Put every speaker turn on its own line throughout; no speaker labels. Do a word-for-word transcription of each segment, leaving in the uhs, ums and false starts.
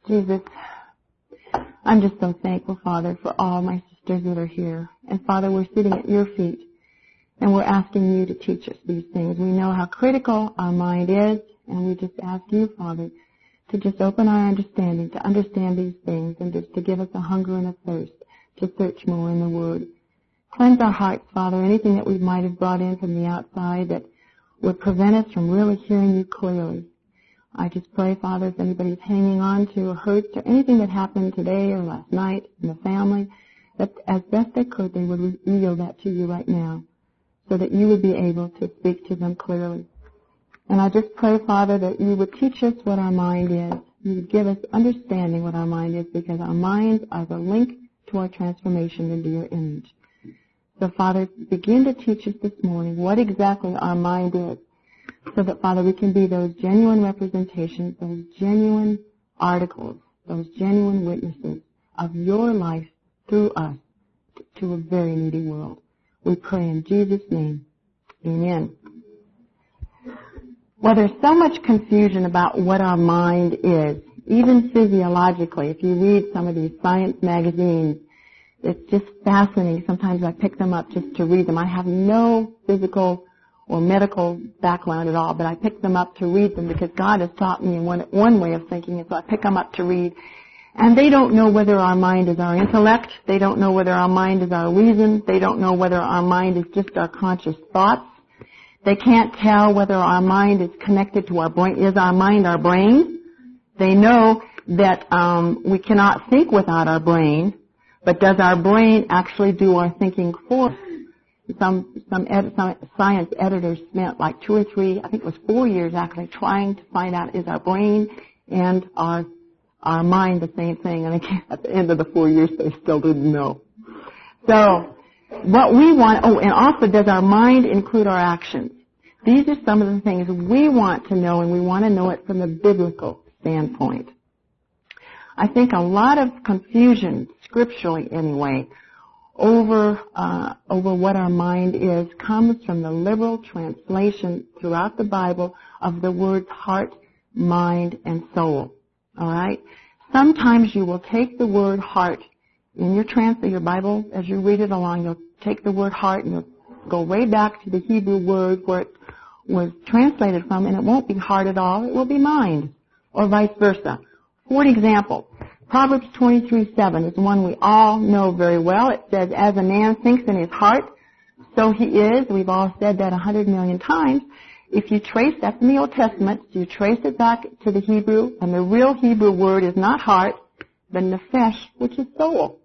Jesus, I'm just so thankful, Father, for all my sisters that are here. And Father, we're sitting at your feet, and we're asking you to teach us these things. We know how critical our mind is, and we just ask you, Father, to just open our understanding, to understand these things, and just to give us a hunger and a thirst to search more in the Word. Cleanse our hearts, Father, anything that we might have brought in from the outside that would prevent us from really hearing you clearly. I just pray, Father, if anybody's hanging on to or hurts or anything that happened today or last night in the family, that as best they could, they would reveal that to you right now so that you would be able to speak to them clearly. And I just pray, Father, that you would teach us what our mind is. You would give us understanding what our mind is, because our minds are the link to our transformation into your image. So, Father, begin to teach us this morning what exactly our mind is, so that, Father, we can be those genuine representations, those genuine articles, those genuine witnesses of your life through us to a very needy world. We pray in Jesus' name. Amen. Well, there's so much confusion about what our mind is, even physiologically. If you read some of these science magazines, it's just fascinating. Sometimes I pick them up just to read them. I have no physical or medical background at all, but I pick them up to read them because God has taught me in one, one way of thinking, and so I pick them up to read. And they don't know whether our mind is our intellect. They don't know whether our mind is our reason. They don't know whether our mind is just our conscious thoughts. They can't tell whether our mind is connected to our brain. Is our mind our brain? They know that um, we cannot think without our brain, but does our brain actually do our thinking for us? Some some, ed, some science editors spent like two or three, I think it was four years actually, trying to find out, is our brain and our our mind the same thing? And at the end of the four years, they still didn't know. So what we want, oh, and also, does our mind include our actions? These are some of the things we want to know, and we want to know it from the biblical standpoint. I think a lot of confusion, scripturally anyway, over uh, over what our mind is comes from the liberal translation throughout the Bible of the words heart, mind, and soul. All right? Sometimes you will take the word heart in your trans your Bible, as you read it along, you'll take the word heart and you'll go way back to the Hebrew word where it was translated from, and it won't be heart at all, it will be mind, or vice versa. For example, Proverbs twenty-three seven is one we all know very well. It says, as a man thinks in his heart, so he is. We've all said that a hundred million times. If you trace, that's in the Old Testament, you trace it back to the Hebrew, and the real Hebrew word is not heart, but nefesh, which is soul.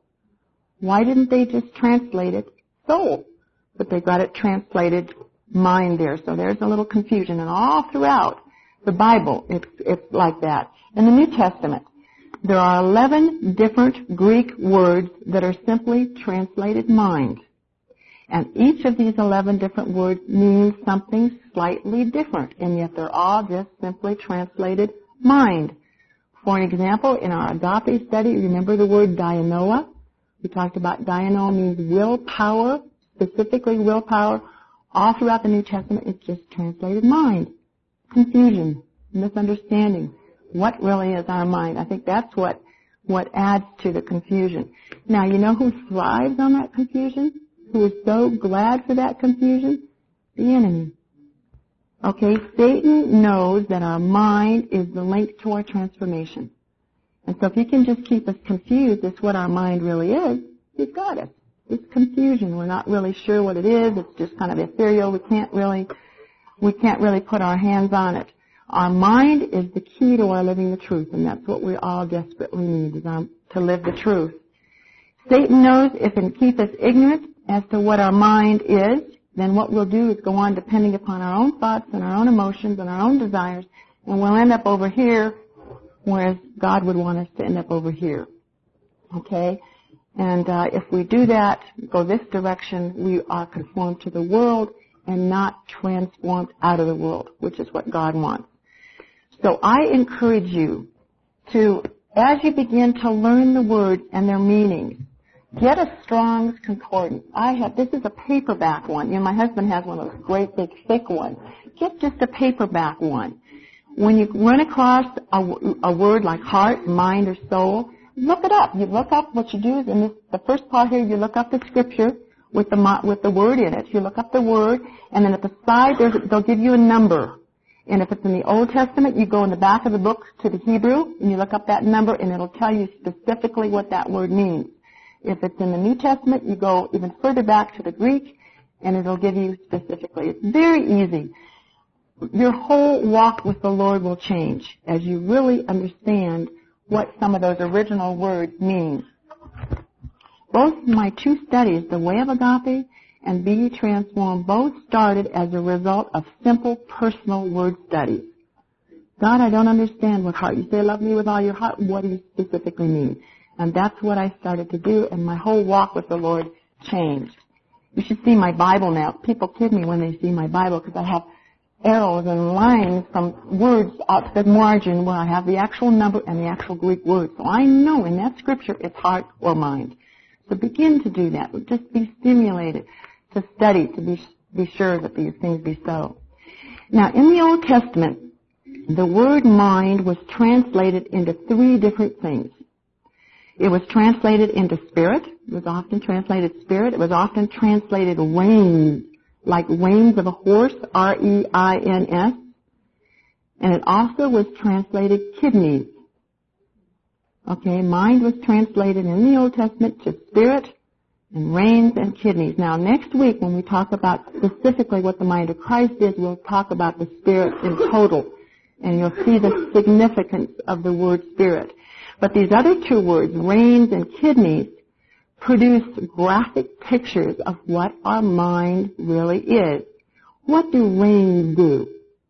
Why didn't they just translate it soul? But they got it translated mind there. So there's a little confusion. And all throughout the Bible, it's, it's like that. In the New Testament, there are eleven different Greek words that are simply translated mind. And each of these eleven different words means something slightly different, and yet they're all just simply translated mind. For an example, in our agape study, remember the word dianoa? We talked about dianoa means willpower, specifically willpower. All throughout the New Testament, it's just translated mind. Confusion, misunderstanding. What really is our mind? I think that's what, what adds to the confusion. Now, you know who thrives on that confusion? Who is so glad for that confusion? The enemy. Okay, Satan knows that our mind is the link to our transformation. And so if he can just keep us confused as to what our mind really is, he's got us. It's confusion. We're not really sure what it is. It's just kind of ethereal. We can't really, we can't really put our hands on it. Our mind is the key to our living the truth, and that's what we all desperately need, is our, to live the truth. Satan knows if he can keep us ignorant as to what our mind is, then what we'll do is go on depending upon our own thoughts and our own emotions and our own desires, and we'll end up over here, whereas God would want us to end up over here. Okay? And uh, if we do that, go this direction, we are conformed to the world and not transformed out of the world, which is what God wants. So I encourage you to, as you begin to learn the words and their meanings, get a Strong's Concordance. I have, this is a paperback one. You know, my husband has one of those great big thick ones. Get just a paperback one. when you run across a, a word like heart, mind, or soul, look it up. You look up, what you do is in this, the first part here, you look up the scripture with the, with the word in it. You look up the word, and then at the side, there's, they'll give you a number. And if it's in the Old Testament, you go in the back of the book to the Hebrew, and you look up that number, and it'll tell you specifically what that word means. If it's in the New Testament, you go even further back to the Greek, and it'll give you specifically. It's very easy. Your whole walk with the Lord will change as you really understand what some of those original words mean. Both my two studies, The Way of Agape and Be Ye Transformed, both started as a result of simple personal word studies. God, I don't understand what heart. You say love me with all your heart. What do you specifically mean? And that's what I started to do, and my whole walk with the Lord changed. You should see my Bible now. People kid me when they see my Bible because I have arrows and lines from words out the margin where I have the actual number and the actual Greek word. So I know in that scripture it's heart or mind. So begin to do that. Just be stimulated to study, to be, be sure that these things be so. Now, in the Old Testament, the word mind was translated into three different things. It was translated into spirit. It was often translated spirit. It was often translated reins, like reins of a horse, R E I N S. And it also was translated kidneys. Okay, mind was translated in the Old Testament to spirit and reins and kidneys. Now, next week when we talk about specifically what the mind of Christ is, we'll talk about the spirit in total. And you'll see the significance of the word spirit. But these other two words, reins and kidneys, produce graphic pictures of what our mind really is. What do reins do?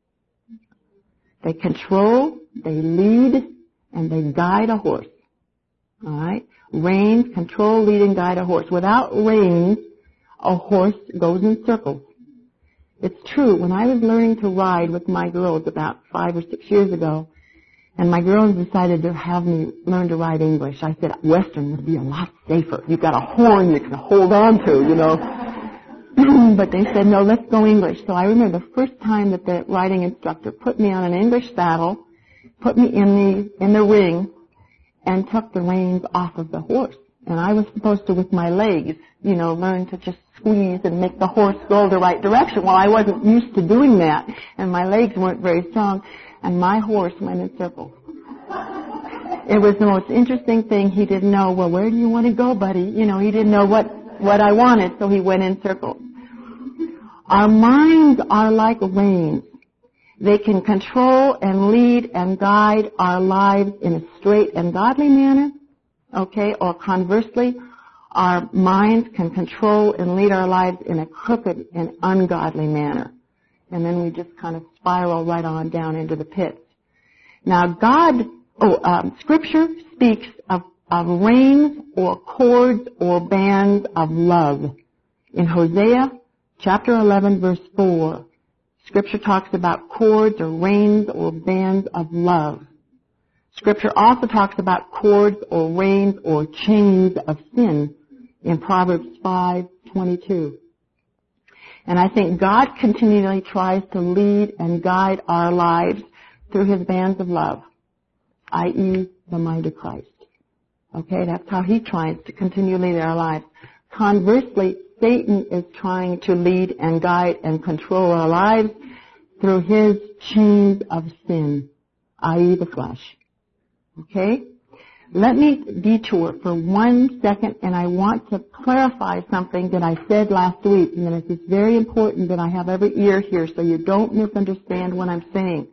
They control, they lead, and they guide a horse. All right? Reins control, lead, and guide a horse. Without reins, a horse goes in circles. It's true. When I was learning to ride with my girls about five or six years ago, and my girls decided to have me learn to ride English, I said, Western would be a lot safer. You've got a horn you can hold on to, you know. But they said, no, let's go English. So I remember the first time that the riding instructor put me on an English saddle, put me in the in the ring, and took the reins off of the horse. And I was supposed to, with my legs, you know, learn to just squeeze and make the horse go the right direction. Well, I wasn't used to doing that, and my legs weren't very strong, and my horse went in circles. It was the most interesting thing. He didn't know, well, where do you want to go, buddy? You know, he didn't know what, what I wanted, so he went in circles. Our minds are like reins. They can control and lead and guide our lives in a straight and godly manner, okay, or conversely, our minds can control and lead our lives in a crooked and ungodly manner. And then we just kind of spiral right on down into the pits. Now, God, oh, um, Scripture speaks of, of reins or cords or bands of love. In Hosea chapter eleven, verse four, Scripture talks about cords or reins or bands of love. Scripture also talks about cords or reins or chains of sin in Proverbs five twenty-two. And I think God continually tries to lead and guide our lives through His bands of love, that is the mind of Christ. Okay, that's how He tries to continually lead our lives. Conversely, Satan is trying to lead and guide and control our lives through his chains of sin, that is the flesh. Okay? Let me detour for one second, and I want to clarify something that I said last week, and it is very important that I have every ear here so you don't misunderstand what I'm saying.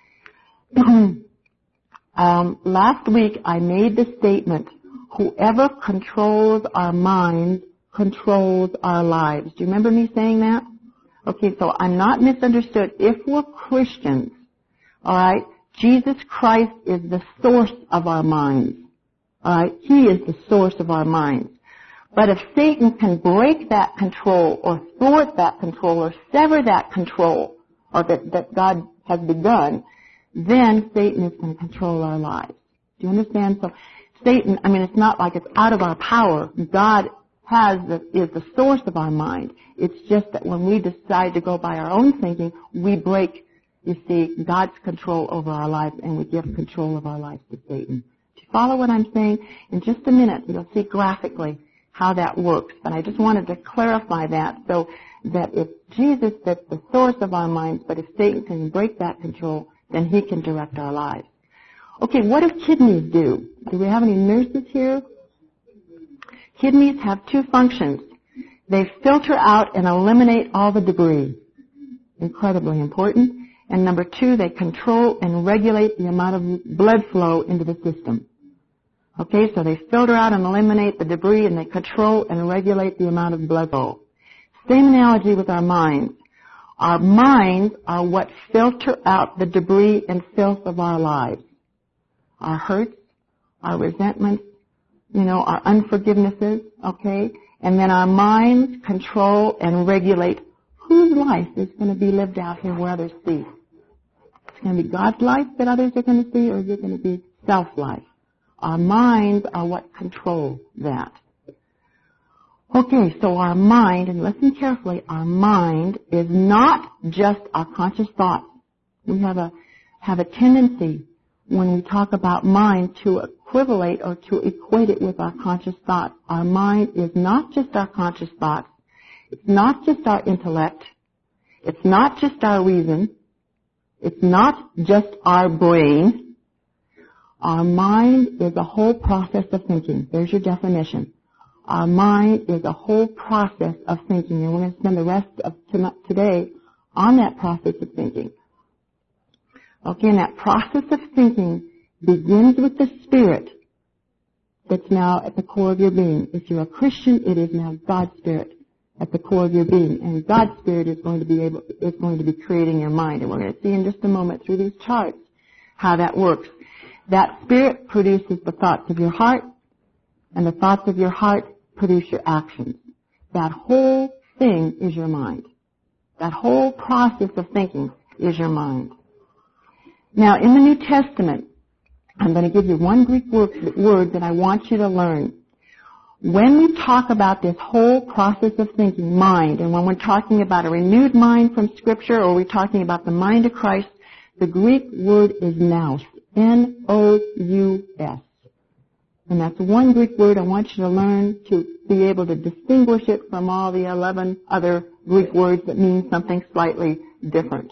um, last week I made the statement, whoever controls our minds controls our lives. Do you remember me saying that? Okay, so I'm not misunderstood. If we're Christians, all right, Jesus Christ is the source of our minds. All right, He is the source of our minds. But if Satan can break that control or thwart that control or sever that control or that, that God has begun, then Satan is going to control our lives. Do you understand? So Satan, I mean, it's not like it's out of our power. God has the, is the source of our mind. It's just that when we decide to go by our own thinking, we break you see, God's control over our lives, and we give control of our lives to Satan. Do you follow what I'm saying? In just a minute, you'll see graphically how that works. But I just wanted to clarify that so that if Jesus is the source of our minds, but if Satan can break that control, then he can direct our lives. Okay, what do kidneys do? Do we have any nurses here? Kidneys have two functions. They filter out and eliminate all the debris. Incredibly important. And number two, they control and regulate the amount of blood flow into the system. Okay, so they filter out and eliminate the debris, and they control and regulate the amount of blood flow. Same analogy with our minds. Our minds are what filter out the debris and filth of our lives. Our hurts, our resentments, you know, our unforgivenesses, okay? And then our minds control and regulate whose life is going to be lived out here where others see. It's going to be God's life that others are going to see, or is it going to be self-life? Our minds are what control that. Okay, so our mind, and listen carefully, our mind is not just our conscious thoughts. We have a, have a tendency when we talk about mind to equivalate or to equate it with our conscious thoughts. Our mind is not just our conscious thoughts. It's not just our intellect. It's not just our reason. It's not just our brain. Our mind is a whole process of thinking. There's your definition. Our mind is a whole process of thinking, and we're going to spend the rest of today on that process of thinking. Okay, and that process of thinking begins with the spirit that's now at the core of your being. If you're a Christian, it is now God's spirit at the core of your being, and God's spirit is going to be able is going to be creating your mind, and we're going to see in just a moment through these charts how that works. That spirit produces the thoughts of your heart, and the thoughts of your heart produce your actions. That whole thing is your mind. That whole process of thinking is your mind. Now, in the New Testament, I'm going to give you one Greek word, word that I want you to learn. When we talk about this whole process of thinking, mind, and when we're talking about a renewed mind from Scripture, or we're talking about the mind of Christ, the Greek word is nous, N O U S. And that's one Greek word I want you to learn to be able to distinguish it from all the eleven other Greek words that mean something slightly different.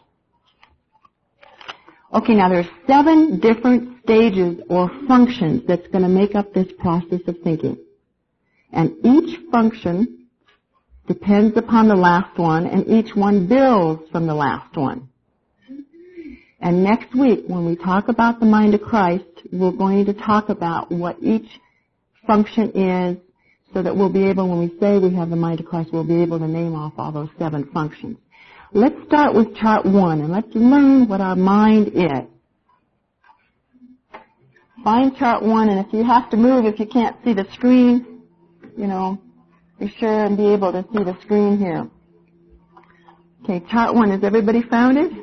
Okay, now there's seven different stages or functions that's going to make up this process of thinking. And each function depends upon the last one, and each one builds from the last one. And next week, when we talk about the mind of Christ, we're going to talk about what each function is, so that we'll be able, when we say we have the mind of Christ, we'll be able to name off all those seven functions. Let's start with chart one, and let's learn what our mind is. Find chart one, and if you have to move, if you can't see the screen, you know, be sure and be able to see the screen here. Okay, chart one, has everybody found it?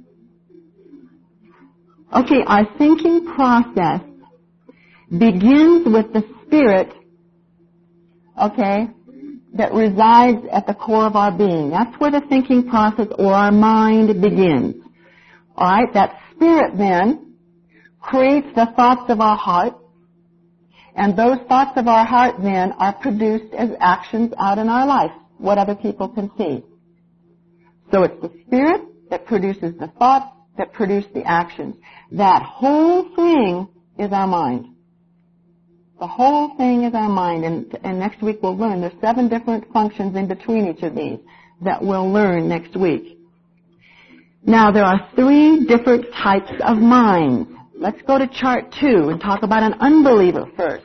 Okay, our thinking process begins with the spirit, okay, that resides at the core of our being. That's where the thinking process or our mind begins. All right, that spirit then creates the thoughts of our heart, and those thoughts of our heart then are produced as actions out in our life, what other people can see. So it's the spirit that produces the thoughts that produce the actions. That whole thing is our mind. The whole thing is our mind, and, and next week we'll learn. There's seven different functions in between each of these that we'll learn next week. Now, there are three different types of minds. Let's go to chart two and talk about an unbeliever first.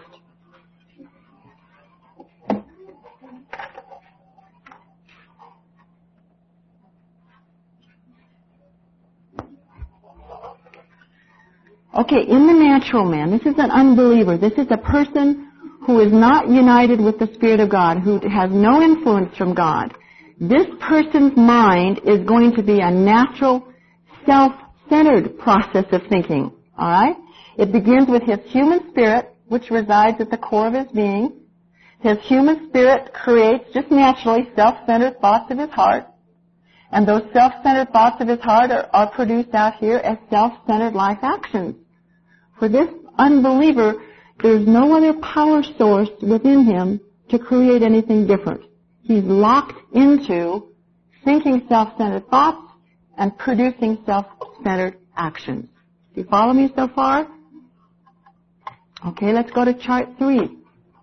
Okay, in the natural man, this is an unbeliever. This is a person who is not united with the Spirit of God, who has no influence from God. This person's mind is going to be a natural, self-centered process of thinking. All right? It begins with his human spirit, which resides at the core of his being. His human spirit creates just naturally self-centered thoughts of his heart. And those self-centered thoughts of his heart are, are produced out here as self-centered life actions. For this unbeliever, there's no other power source within him to create anything different. He's locked into thinking self-centered thoughts and producing self-centered actions. Do you follow me so far? Okay, let's go to chart three.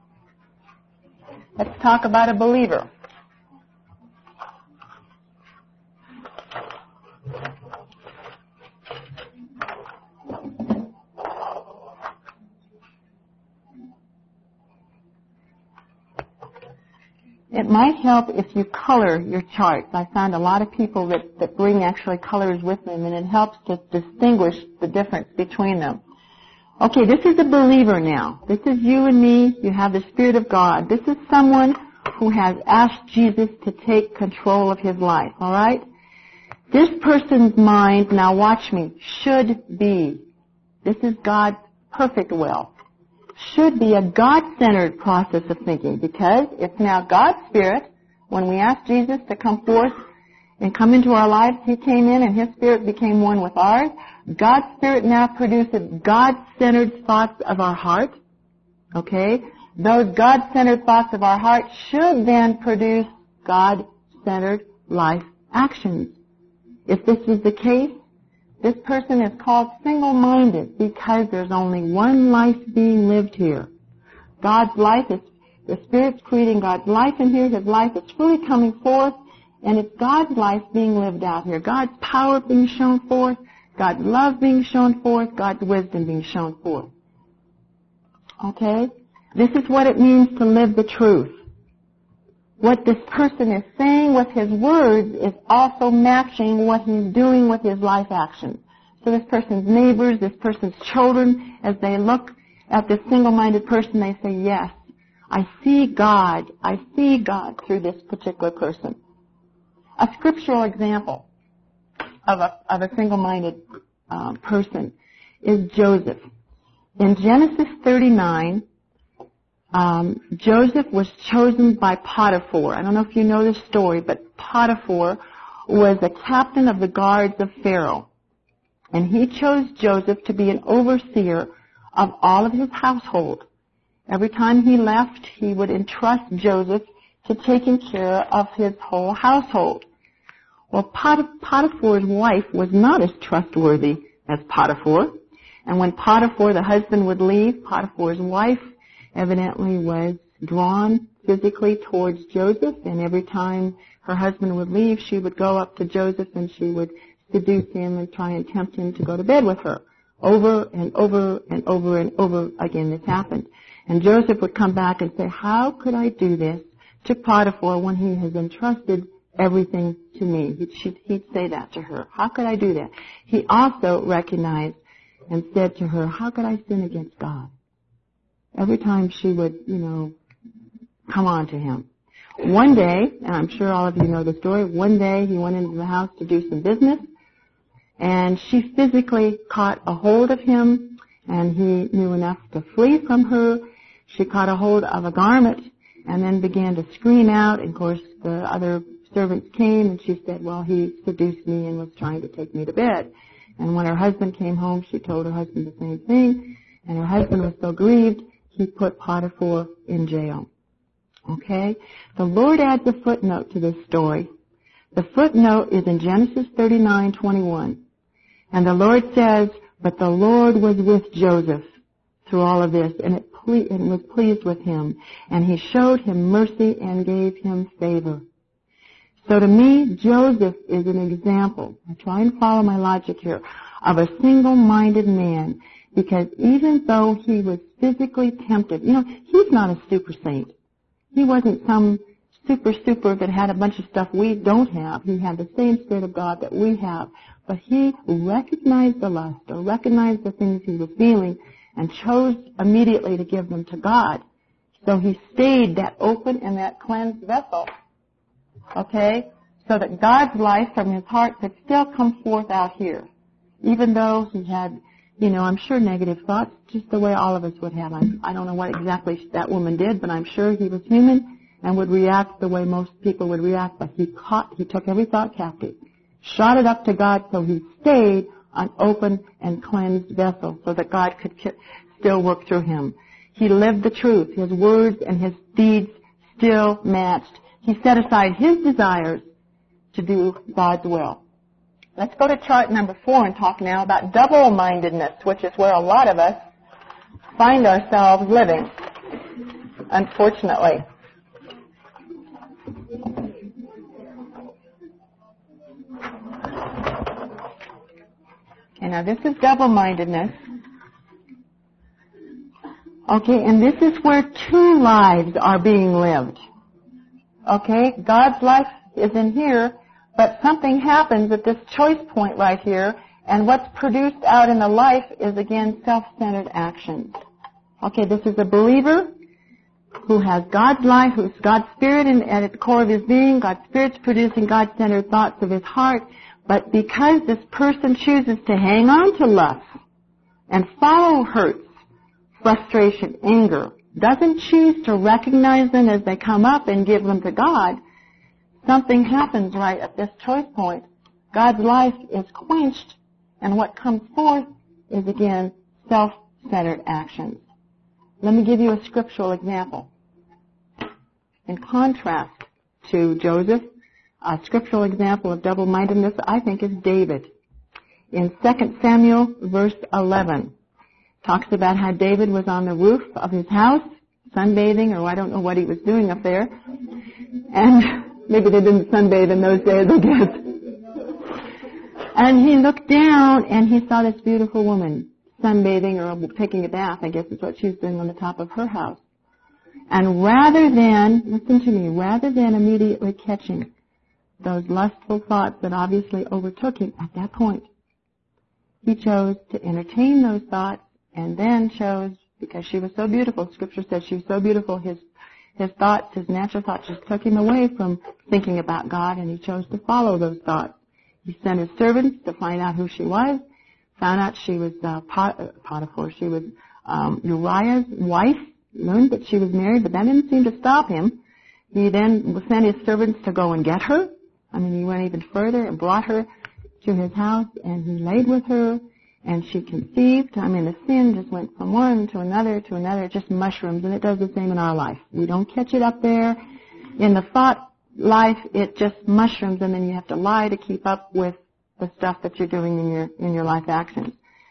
Let's talk about a believer. It might help if you color your charts. I found a lot of people that, that bring actually colors with them, and it helps to distinguish the difference between them. Okay, this is a believer now. This is you and me. You have the Spirit of God. This is someone who has asked Jesus to take control of his life, all right? This person's mind, now watch me, should be, this is God's perfect will, should be a God-centered process of thinking, because it's now God's Spirit. When we asked Jesus to come forth and come into our lives, he came in and his Spirit became one with ours. God's Spirit now produces God-centered thoughts of our heart. Okay? Those God-centered thoughts of our heart should then produce God-centered life actions. If this was the case, this person is called single-minded because there's only one life being lived here. God's life is, the Spirit's creating God's life in here. His life is fully coming forth, and it's God's life being lived out here. God's power being shown forth, God's love being shown forth, God's wisdom being shown forth. Okay? This is what it means to live the truth. What this person is saying with his words is also matching what he's doing with his life actions. So this person's neighbors, this person's children, as they look at this single-minded person, they say, yes, I see God. I see God through this particular person. A scriptural example of a, of a single-minded um, person is Joseph. In Genesis thirty-nine, Um, Joseph was chosen by Potiphar. I don't know if you know this story, but Potiphar was a captain of the guards of Pharaoh. And he chose Joseph to be an overseer of all of his household. Every time he left, he would entrust Joseph to taking care of his whole household. Well, Potiphar's wife was not as trustworthy as Potiphar. And when Potiphar, the husband, would leave, Potiphar's wife evidently was drawn physically towards Joseph, and every time her husband would leave, she would go up to Joseph and she would seduce him and try and tempt him to go to bed with her. Over and over and over and over again this happened. And Joseph would come back and say, how could I do this to Potiphar when he has entrusted everything to me? He'd, he'd say that to her. How could I do that? He also recognized and said to her, how could I sin against God? Every time she would, you know, come on to him. One day, and I'm sure all of you know the story, one day he went into the house to do some business, and she physically caught a hold of him, and he knew enough to flee from her. She caught a hold of a garment and then began to scream out. And of course, the other servants came, and she said, well, he seduced me and was trying to take me to bed. And when her husband came home, she told her husband the same thing, and her husband was so grieved, he put Potiphar in jail. Okay? The Lord adds a footnote to this story. The footnote is in Genesis thirty-nine twenty-one. And the Lord says, but the Lord was with Joseph through all of this, and it, ple- and was pleased with him, and he showed him mercy and gave him favor. So to me, Joseph is an example, I try and follow my logic here, of a single-minded man. Because even though he was physically tempted, you know, he's not a super saint. He wasn't some super, super that had a bunch of stuff we don't have. He had the same Spirit of God that we have. But he recognized the lust or recognized the things he was feeling and chose immediately to give them to God. So he stayed that open and that cleansed vessel. Okay? So that God's life from his heart could still come forth out here. Even though he had, you know, I'm sure negative thoughts, just the way all of us would have. I, I don't know what exactly that woman did, but I'm sure he was human, and would react the way most people would react, but he caught, he took every thought captive, shot it up to God, so he stayed an open and cleansed vessel so that God could still work through him. He lived the truth. His words and his deeds still matched. He set aside his desires to do God's will. Let's go to chart number four and talk now about double-mindedness, which is where a lot of us find ourselves living, unfortunately. Okay, now this is double-mindedness. Okay, and this is where two lives are being lived. Okay, God's life is in here, but something happens at this choice point right here, and what's produced out in the life is, again, self-centered actions. Okay, this is a believer who has God's life, who's God's Spirit in, at the core of his being. God's Spirit's producing God-centered thoughts of his heart, but because this person chooses to hang on to lust and follow hurts, frustration, anger, doesn't choose to recognize them as they come up and give them to God, something happens right at this choice point. God's life is quenched, and what comes forth is, again, self-centered actions. Let me give you a scriptural example. In contrast to Joseph, a scriptural example of double-mindedness, I think, is David. In Second Samuel, verse eleven, talks about how David was on the roof of his house, sunbathing, or I don't know what he was doing up there. And maybe they didn't sunbathe in those days, I guess. And he looked down and he saw this beautiful woman sunbathing or taking a bath, I guess is what she was doing on the top of her house. And rather than, listen to me, rather than immediately catching those lustful thoughts that obviously overtook him at that point, he chose to entertain those thoughts and then chose, because she was so beautiful, Scripture says she was so beautiful, his his thoughts, his natural thoughts just took him away from thinking about God, and he chose to follow those thoughts. He sent his servants to find out who she was, found out she was uh, Pot- uh, Potiphar, she was um, Uriah's wife, learned that she was married, but that didn't seem to stop him. He then sent his servants to go and get her. I mean, he went even further and brought her to his house, and he laid with her, and she conceived. I mean, the sin just went from one to another to another, just mushrooms, and it does the same in our life. We don't catch it up there. In the thought life, it just mushrooms, and then you have to lie to keep up with the stuff that you're doing in your in your life actions.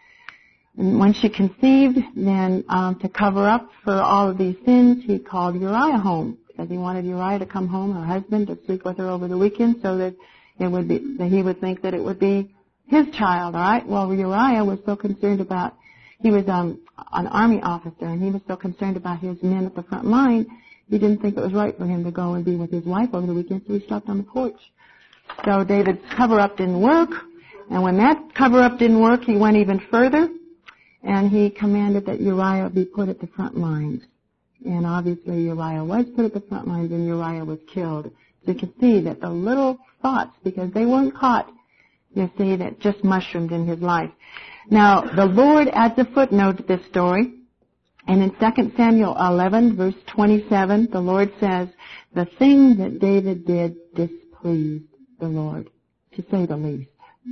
And when she conceived, then um, to cover up for all of these sins, he called Uriah home, because he wanted Uriah to come home, her husband, to sleep with her over the weekend, so that it would be that he would think that it would be his child. All right. Well, Uriah was so concerned about, he was um, an army officer, and he was so concerned about his men at the front line, he didn't think it was right for him to go and be with his wife over the weekend, so he stopped on the porch. So David's cover-up didn't work, and when that cover-up didn't work, he went even further, and he commanded that Uriah be put at the front lines. And obviously Uriah was put at the front lines, and Uriah was killed. So you can see that the little thoughts, because they weren't caught, you see, that just mushroomed in his life. Now, the Lord adds a footnote to this story. And in Second Samuel eleven, verse twenty-seven, the Lord says, the thing that David did displeased the Lord, to say the least.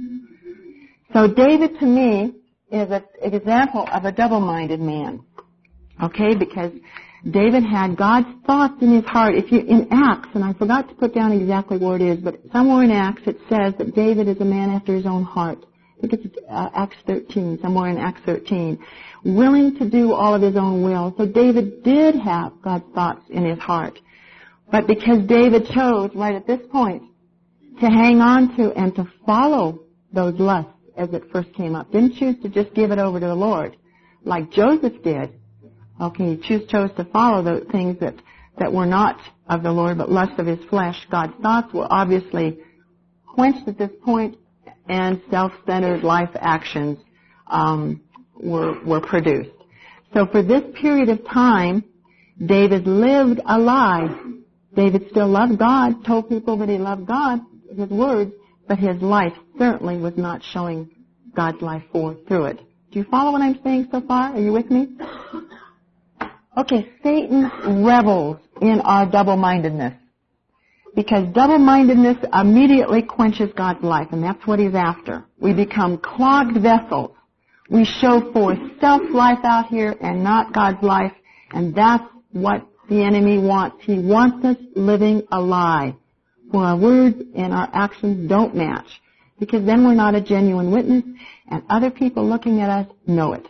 So David, to me, is a, an example of a double-minded man. Okay, because David had God's thoughts in his heart. If you, in Acts, and I forgot to put down exactly where it is, but somewhere in Acts it says that David is a man after his own heart. I think it's uh, Acts thirteen, somewhere in Acts thirteen. Willing to do all of his own will. So David did have God's thoughts in his heart. But because David chose, right at this point, to hang on to and to follow those lusts as it first came up, didn't choose to just give it over to the Lord, like Joseph did. Okay, he choose, chose to follow the things that, that were not of the Lord, but lust of his flesh. God's thoughts were obviously quenched at this point, and self-centered life actions um, were, were produced. So for this period of time, David lived a lie. David still loved God, told people that he loved God, his words, but his life certainly was not showing God's life forth through it. Do you follow what I'm saying so far? Are you with me? Okay, Satan revels in our double-mindedness. Because double-mindedness immediately quenches God's life, and that's what He's after. We become clogged vessels. We show forth self-life out here and not God's life, and that's what the enemy wants. He wants us living a lie, where our words and our actions don't match, because then we're not a genuine witness, and other people looking at us know it.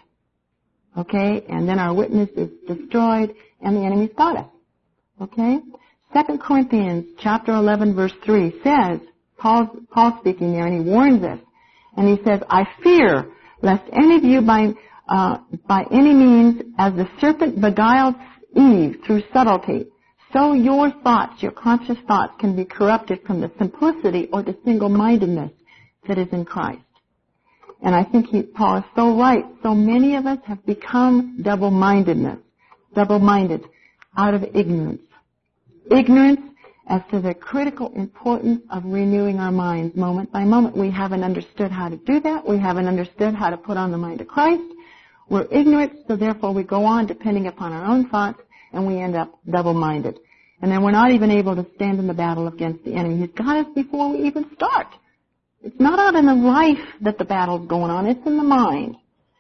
Okay? And then our witness is destroyed, and the enemy's got us. Okay? Second Corinthians chapter eleven verse three says, Paul, Paul speaking there, and he warns us, and he says, I fear lest any of you by, uh, by any means, as the serpent beguiled Eve through subtlety, so your thoughts, your conscious thoughts, can be corrupted from the simplicity or the single-mindedness that is in Christ. And I think he, Paul is so right. So many of us have become double-mindedness, double-minded out of ignorance. Ignorance as to the critical importance of renewing our minds moment by moment. We haven't understood how to do that. We haven't understood how to put on the mind of Christ. We're ignorant, so therefore we go on depending upon our own thoughts, and we end up double-minded. And then we're not even able to stand in the battle against the enemy. He's got us before we even start. It's not out in the life that the battle's going on. It's in the mind.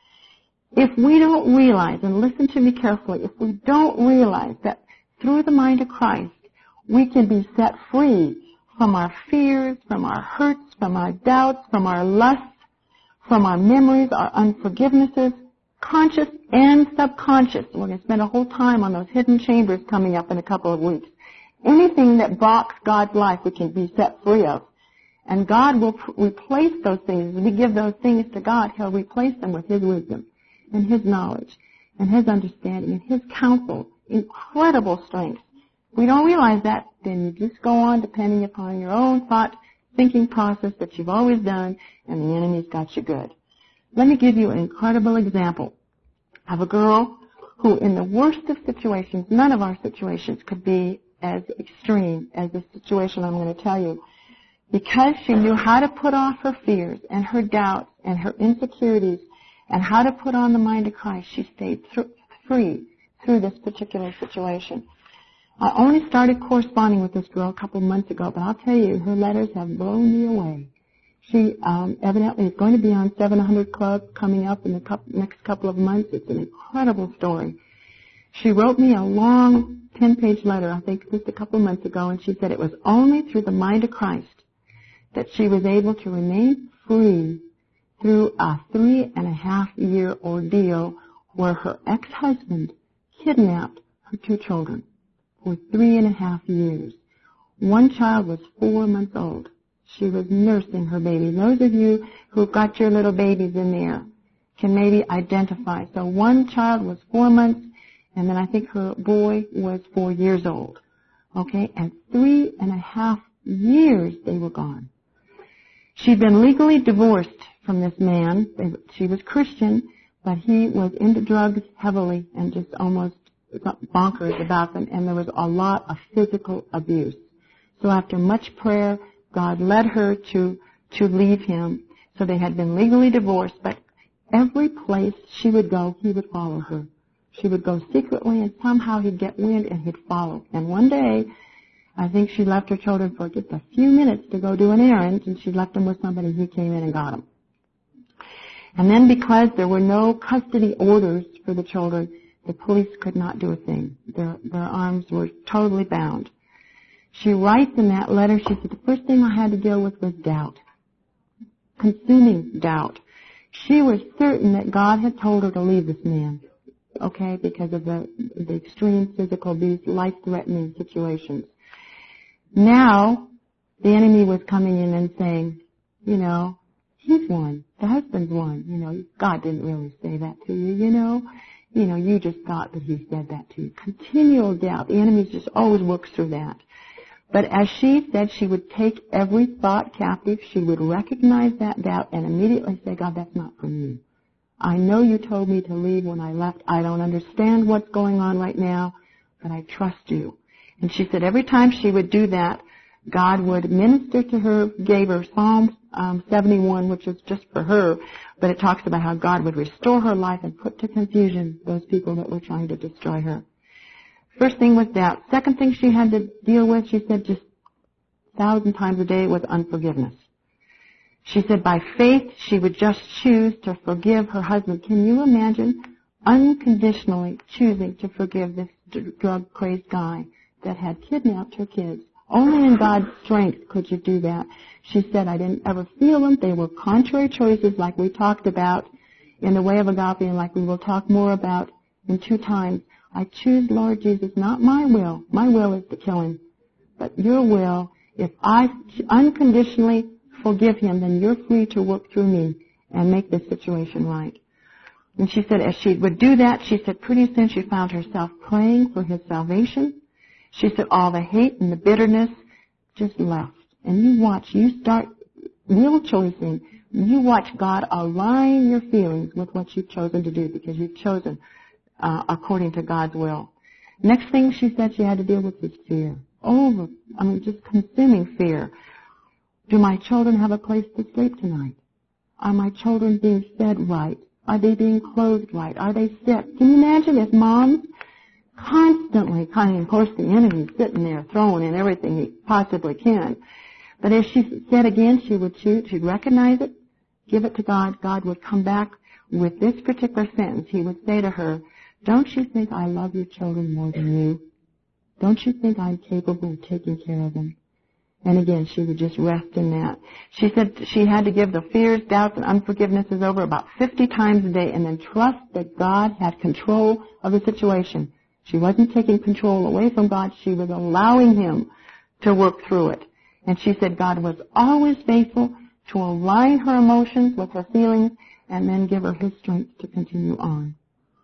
If we don't realize, and listen to me carefully, if we don't realize that through the mind of Christ, we can be set free from our fears, from our hurts, from our doubts, from our lusts, from our memories, our unforgivenesses, conscious and subconscious. We're going to spend a whole time on those hidden chambers coming up in a couple of weeks. Anything that blocks God's life, we can be set free of. And God will replace those things. As we give those things to God, He'll replace them with His wisdom and His knowledge and His understanding and His counsel. Incredible strength. If we don't realize that, then you just go on depending upon your own thought, thinking process that you've always done, and the enemy's got you good. Let me give you an incredible example of a girl who, in the worst of situations, none of our situations could be as extreme as the situation I'm going to tell you. Because she knew how to put off her fears and her doubts and her insecurities and how to put on the mind of Christ, she stayed th- free through this particular situation. I only started corresponding with this girl a couple of months ago, but I'll tell you, her letters have blown me away. She um, evidently is going to be on seven hundred Club coming up in the couple, next couple of months. It's an incredible story. She wrote me a long ten-page letter, I think just a couple of months ago, and she said it was only through the mind of Christ that she was able to remain free through a three and a half year ordeal where her ex-husband kidnapped her two children for three and a half years. One child was four months old. She was nursing her baby. Those of you who've got your little babies in there can maybe identify. So one child was four months, and then I think her boy was four years old. Okay, and three and a half years they were gone. She'd been legally divorced from this man. She was Christian, but he was into drugs heavily and just almost bonkers about them, and there was a lot of physical abuse. So after much prayer, God led her to, to leave him. So they had been legally divorced, but every place she would go, he would follow her. She would go secretly, and somehow he'd get wind and he'd follow. And one day, I think she left her children for just a few minutes to go do an errand, and she left them with somebody. He came in and got them. And then because there were no custody orders for the children, the police could not do a thing. Their, their arms were totally bound. She writes in that letter, she said, the first thing I had to deal with was doubt. Consuming doubt. She was certain that God had told her to leave this man, okay, because of the, the extreme physical abuse, life-threatening situations. Now, the enemy was coming in and saying, you know, he's one. The husband's one. You know, God didn't really say that to you, you know. You know, you just thought that he said that to you. Continual doubt. The enemy just always works through that. But as she said, she would take every thought captive. She would recognize that doubt and immediately say, God, that's not from you. I know you told me to leave when I left. I don't understand what's going on right now, but I trust you. And she said every time she would do that, God would minister to her, gave her Psalm um, seventy-one, which is just for her, but it talks about how God would restore her life and put to confusion those people that were trying to destroy her. First thing was doubt. Second thing she had to deal with, she said just a thousand times a day, was unforgiveness. She said by faith she would just choose to forgive her husband. Can you imagine unconditionally choosing to forgive this drug-crazed guy that had kidnapped her kids? Only in God's strength could you do that. She said, I didn't ever feel them. They were contrary choices like we talked about in the Way of Agape and like we will talk more about in two times. I choose, Lord Jesus, not my will. My will is to kill him. But your will, if I unconditionally forgive him, then you're free to work through me and make this situation right. And she said as she would do that, she said pretty soon she found herself praying for his salvation. She said all the hate and the bitterness just left. And you watch, you start will choosing. You watch God align your feelings with what you've chosen to do because you've chosen uh, according to God's will. Next thing she said she had to deal with was fear. Over, I mean, just consuming fear. Do my children have a place to sleep tonight? Are my children being fed right? Are they being clothed right? Are they sick? Can you imagine if moms constantly, kind of, of course, the enemy's sitting there throwing in everything he possibly can. But as she said again, she would choose, she'd recognize it, give it to God. God would come back with this particular sentence. He would say to her, don't you think I love your children more than you? Don't you think I'm capable of taking care of them? And again, she would just rest in that. She said she had to give the fears, doubts, and unforgivenesses over about fifty times a day and then trust that God had control of the situation. She wasn't taking control away from God. She was allowing him to work through it. And she said God was always faithful to align her emotions with her feelings and then give her his strength to continue on.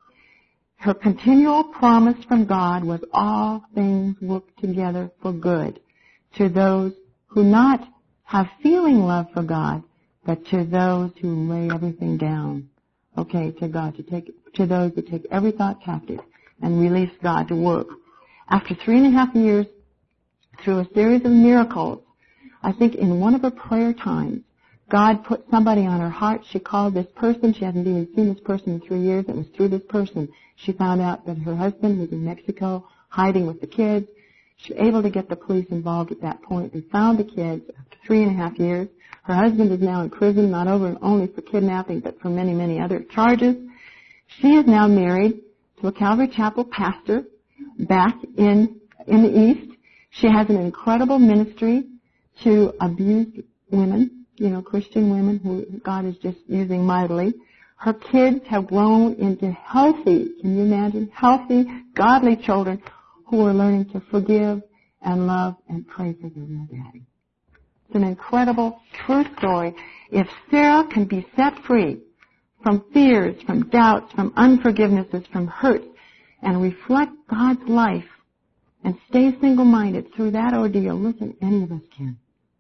Her continual promise from God was all things work together for good to those who not have feeling love for God, but to those who lay everything down. Okay, to God, to take, to those who take every thought captive and release God to work. After three and a half years, through a series of miracles, I think in one of her prayer times, God put somebody on her heart. She called this person. She hadn't even seen this person in three years. It was through this person she found out that her husband was in Mexico hiding with the kids. She was able to get the police involved at that point. They found the kids after three and a half years. Her husband is now in prison, not over only for kidnapping, but for many, many other charges. She is now married to a Calvary Chapel pastor back in in the East. She has an incredible ministry to abused women, you know, Christian women who God is just using mightily. Her kids have grown into healthy, can you imagine, healthy, godly children who are learning to forgive and love and pray for their real daddy. It's an incredible, true story. If Sarah can be set free from fears, from doubts, from unforgivenesses, from hurts, and reflect God's life and stay single-minded through that ordeal, listen, any of us can.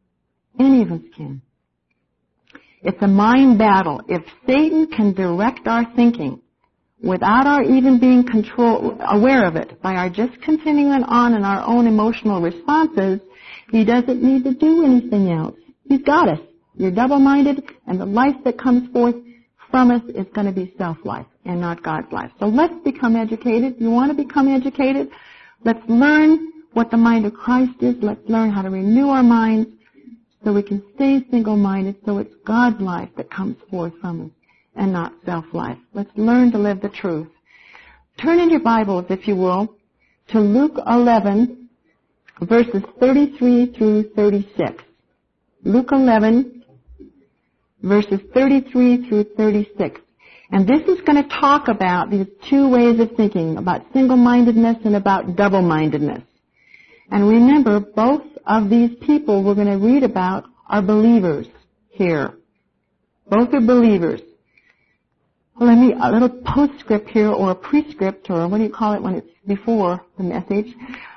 Any of us can. It's a mind battle. If Satan can direct our thinking without our even being control, aware of it, by our just continuing on in our own emotional responses, he doesn't need to do anything else. He's got us. You're double-minded, and the life that comes forth from us is going to be self-life and not God's life. So let's become educated. You want to become educated? Let's learn what the mind of Christ is. Let's learn how to renew our minds so we can stay single-minded, so it's God's life that comes forth from us and not self-life. Let's learn to live the truth. Turn in your Bibles, if you will, to Luke eleven, verses thirty-three through thirty-six. Luke eleven, verses thirty-three through thirty-six. And this is going to talk about these two ways of thinking, about single-mindedness and about double-mindedness. And remember, both of these people we're going to read about are believers here. Both are believers. Well, let me, a little postscript here, or a prescript, or what do you call it when it's before the message.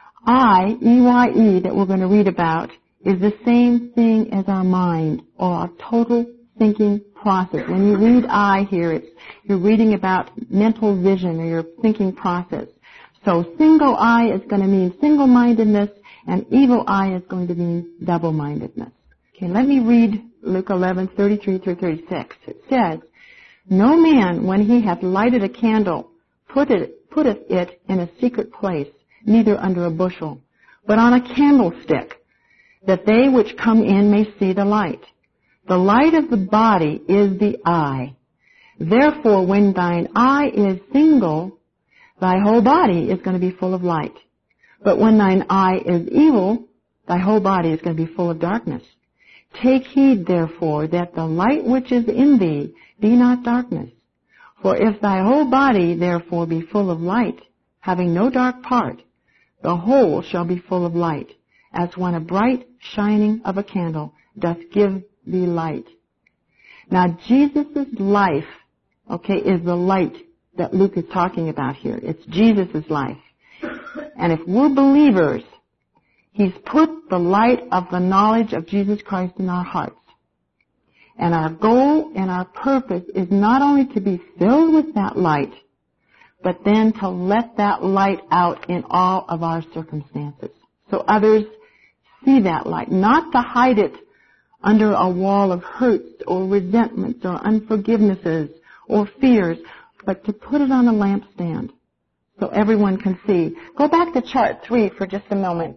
I, E Y E, that we're going to read about, is the same thing as our mind, or our total thinking process. When you read I here, it's, you're reading about mental vision, or your thinking process. So single I is going to mean single-mindedness, and evil I is going to mean double-mindedness. Okay, let me read Luke eleven, thirty-three through thirty-six. It says, no man, when he hath lighted a candle, putteth, putteth it in a secret place, neither under a bushel, but on a candlestick, that they which come in may see the light. The light of the body is the eye. Therefore, when thine eye is single, thy whole body is going to be full of light. But when thine eye is evil, thy whole body is going to be full of darkness. Take heed, therefore, that the light which is in thee be not darkness. For if thy whole body therefore be full of light, having no dark part, the whole shall be full of light, as when a bright shining of a candle doth give thee light. Now, Jesus' life, okay, is the light that Luke is talking about here. It's Jesus' life. And if we're believers, He's put the light of the knowledge of Jesus Christ in our hearts. And our goal and our purpose is not only to be filled with that light, but then to let that light out in all of our circumstances. So others see that light, not to hide it under a wall of hurts or resentments or unforgivenesses or fears, but to put it on a lampstand so everyone can see. Go back to chart three for just a moment.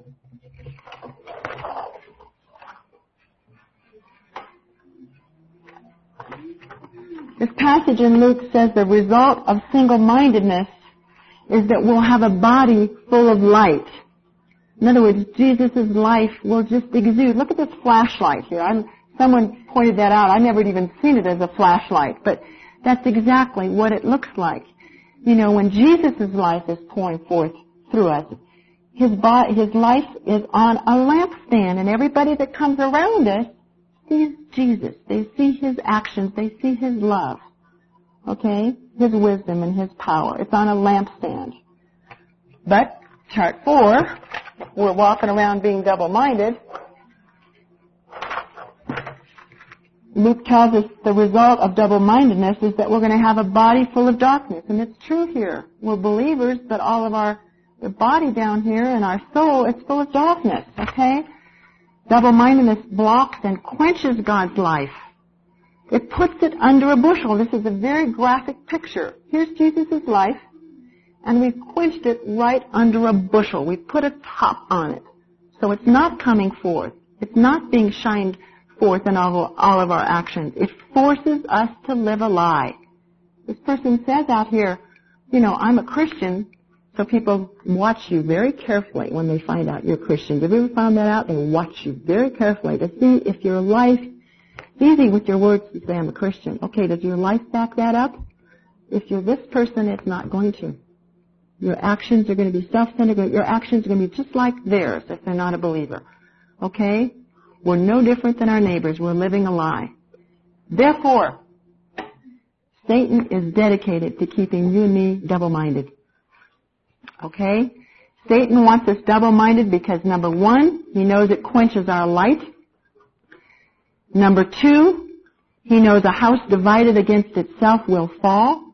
This passage in Luke says the result of single-mindedness is that we'll have a body full of light. In other words, Jesus' life will just exude. Look at this flashlight here. I'm, someone pointed that out. I've never even seen it as a flashlight, but that's exactly what it looks like. You know, when Jesus' life is pouring forth through us, his, body, his life is on a lampstand, and everybody that comes around us sees Jesus. They see His actions. They see His love. Okay? His wisdom and His power. It's on a lampstand. But, chart four, we're walking around being double-minded. Luke tells us the result of double-mindedness is that we're going to have a body full of darkness. And it's true here. We're believers, but all of our the body down here and our soul, it's full of darkness. Okay? Double-mindedness blocks and quenches God's life. It puts it under a bushel. This is a very graphic picture. Here's Jesus' life, and we've quenched it right under a bushel. We put a top on it. So it's not coming forth. It's not being shined forth in all, all of our actions. It forces us to live a lie. This person says out here, you know, I'm a Christian, so people watch you very carefully when they find out you're a Christian. Have you ever found that out? They watch you very carefully to see if your life, it's easy with your words to say I'm a Christian. Okay, does your life back that up? If you're this person, it's not going to. Your actions are going to be self-centered. Your actions are going to be just like theirs if they're not a believer. Okay? We're no different than our neighbors. We're living a lie. Therefore, Satan is dedicated to keeping you and me double-minded. Okay? Satan wants us double-minded because, number one, he knows it quenches our light. Number two, he knows a house divided against itself will fall.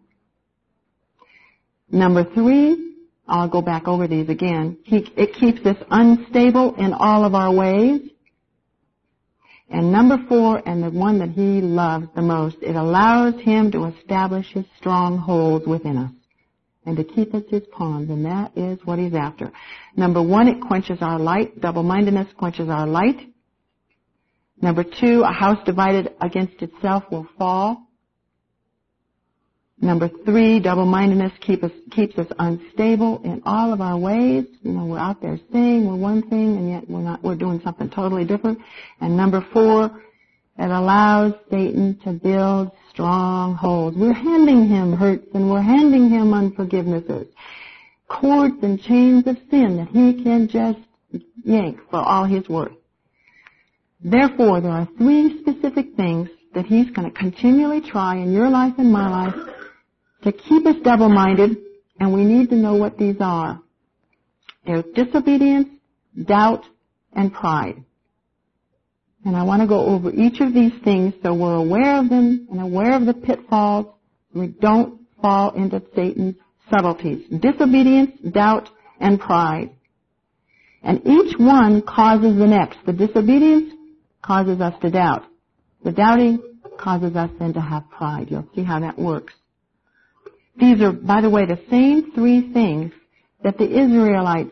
Number three, I'll go back over these again. He, it keeps us unstable in all of our ways. And number four, and the one that he loves the most, it allows him to establish his strongholds within us and to keep us his pawns, and that is what he's after. Number one, it quenches our light. Double-mindedness quenches our light. Number two, a house divided against itself will fall. Number three, double-mindedness keep us, keeps us unstable in all of our ways. You know, we're out there saying we're one thing, and yet we're not. We're doing something totally different. And number four, it allows Satan to build strongholds. We're handing him hurts, and we're handing him unforgivenesses, cords and chains of sin that he can just yank for all he's worth. Therefore, there are three specific things that he's going to continually try in your life and my life to keep us double-minded, and we need to know what these are. They're disobedience, doubt, and pride. And I want to go over each of these things so we're aware of them and aware of the pitfalls. We don't fall into Satan's subtleties. Disobedience, doubt, and pride. And each one causes the next. The disobedience causes us to doubt. The doubting causes us then to have pride. You'll see how that works. These are, by the way, the same three things that the Israelites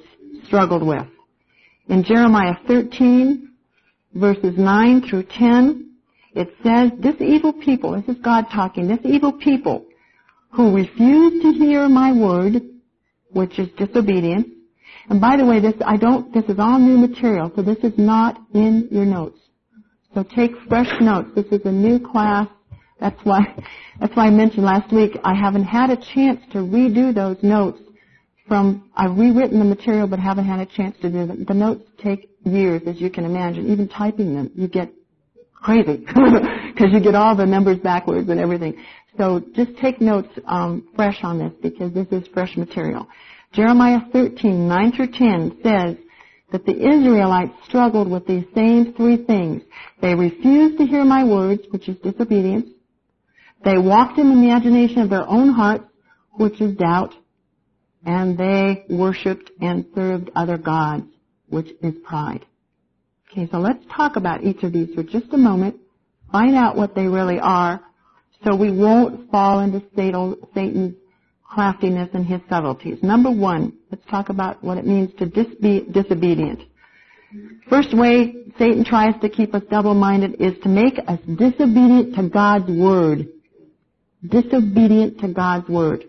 struggled with. In Jeremiah thirteen, verses nine through ten, it says, this evil people, this is God talking, this evil people who refuse to hear my word, which is disobedience. And by the way, this I don't. This is all new material, so this is not in your notes. So take fresh notes. This is a new class. That's why. That's why I mentioned last week I haven't had a chance to redo those notes. From I've rewritten the material, but haven't had a chance to do them. The notes take years, as you can imagine. Even typing them, you get crazy because you get all the numbers backwards and everything. So just take notes um, fresh on this because this is fresh material. Jeremiah thirteen, nine through ten says that the Israelites struggled with these same three things. They refused to hear my words, which is disobedience. They walked in the imagination of their own hearts, which is doubt. And they worshipped and served other gods, which is pride. Okay, so let's talk about each of these for just a moment. Find out what they really are so we won't fall into Satan's craftiness and his subtleties. Number one, let's talk about what it means to be disobedient. First way Satan tries to keep us double-minded is to make us disobedient to God's word. Disobedient to God's word.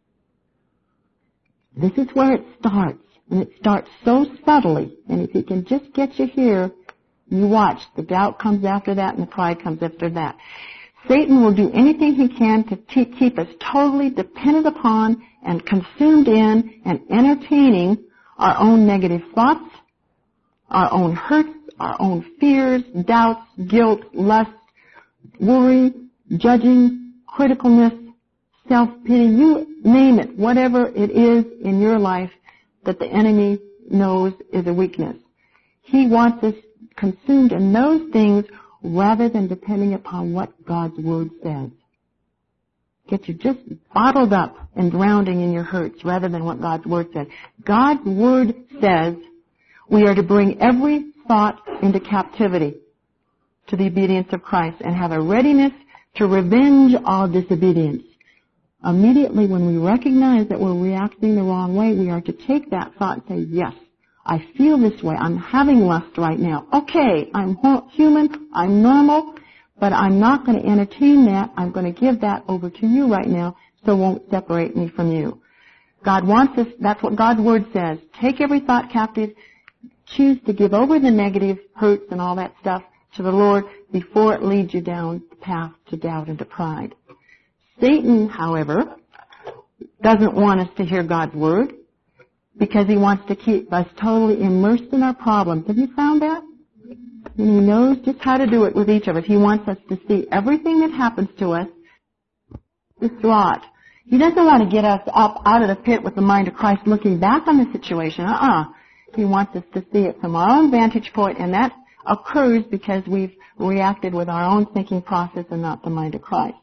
This is where it starts, and it starts so subtly. And if he can just get you here, you watch. The doubt comes after that, and the pride comes after that. Satan will do anything he can to te- keep us totally dependent upon and consumed in and entertaining our own negative thoughts, our own hurts, our own fears, doubts, guilt, lust, worry, judging, criticalness, self-pity, you name it, whatever it is in your life that the enemy knows is a weakness. He wants us consumed in those things rather than depending upon what God's word says. Get you just bottled up and drowning in your hurts rather than what God's word says. God's word says we are to bring every thought into captivity to the obedience of Christ and have a readiness to revenge all disobedience. Immediately when we recognize that we're reacting the wrong way, we are to take that thought and say, yes, I feel this way. I'm having lust right now. Okay, I'm human. I'm normal. But I'm not going to entertain that. I'm going to give that over to you right now so it won't separate me from you. God wants us, that's what God's word says. Take every thought captive. Choose to give over the negative hurts and all that stuff to the Lord before it leads you down the path to doubt and to pride. Satan, however, doesn't want us to hear God's word because he wants to keep us totally immersed in our problems. Have you found that? And he knows just how to do it with each of us. He wants us to see everything that happens to us distraught. He doesn't want to get us up out of the pit with the mind of Christ looking back on the situation. Uh-uh. He wants us to see it from our own vantage point, and that occurs because we've reacted with our own thinking process and not the mind of Christ.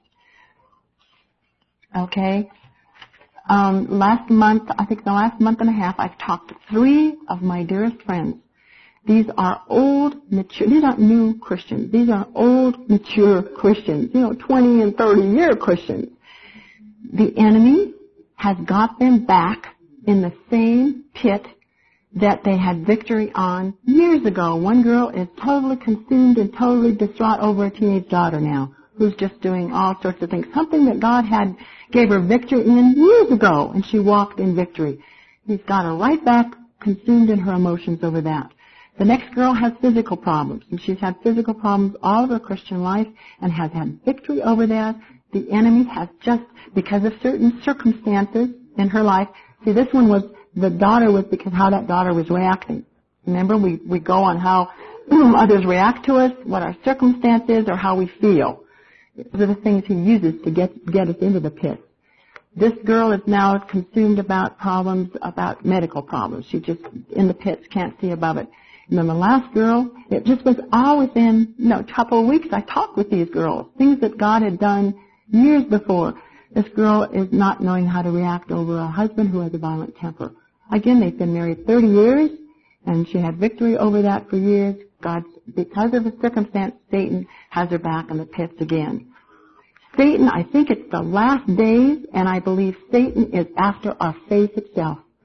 Okay? Um, last month, I think the last month and a half, I've talked to three of my dearest friends. These are old, mature, these aren't new Christians. These are old, mature Christians, you know, twenty and thirty year Christians. The enemy has got them back in the same pit that they had victory on years ago. One girl is totally consumed and totally distraught over a teenage daughter now who's just doing all sorts of things. Something that God had gave her victory in years ago, and she walked in victory. He's got her right back consumed in her emotions over that. The next girl has physical problems, and she's had physical problems all of her Christian life and has had victory over that. The enemy has just, because of certain circumstances in her life, see, this one was, the daughter was because how that daughter was reacting. Remember, we, we go on how others react to us, what our circumstance is, or how we feel. Those are the things he uses to get, get us into the pit. This girl is now consumed about problems, about medical problems. She just, in the pits, can't see above it. And then the last girl, it just was all within, you know, a couple of weeks I talked with these girls, things that God had done years before. This girl is not knowing how to react over a husband who has a violent temper. Again, they've been married thirty years, and she had victory over that for years. God, because of the circumstance, Satan has her back in the pits again. Satan, I think it's the last days, and I believe Satan is after our faith itself.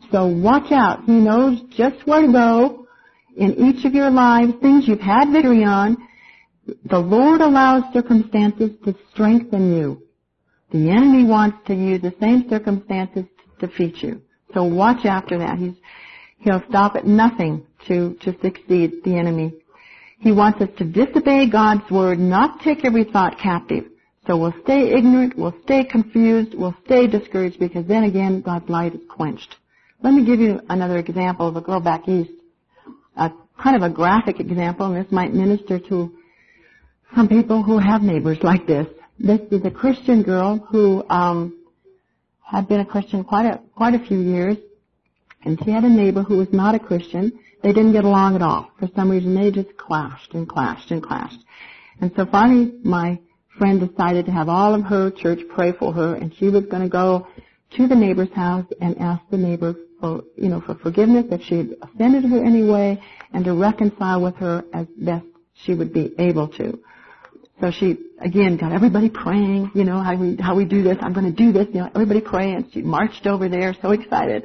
So watch out. He knows just where to go in each of your lives, things you've had victory on. The Lord allows circumstances to strengthen you. The enemy wants to use the same circumstances to defeat you. So watch after that. He's, he'll stop at nothing to, to succeed the enemy. He wants us to disobey God's word, not take every thought captive. So we'll stay ignorant, we'll stay confused, we'll stay discouraged, because then again God's light is quenched. Let me give you another example of a girl back east, a kind of a graphic example, and this might minister to some people who have neighbors like this. This is a Christian girl who um, had been a Christian quite a quite a few years, and she had a neighbor who was not a Christian. They didn't get along at all. For some reason, they just clashed and clashed and clashed. And so finally, my friend decided to have all of her church pray for her, and she was going to go to the neighbor's house and ask the neighbor for, you know, for forgiveness if she had offended her anyway, and to reconcile with her as best she would be able to. So she, again, got everybody praying, you know, how we, how we do this. I'm going to do this, you know, everybody pray. And she marched over there, so excited,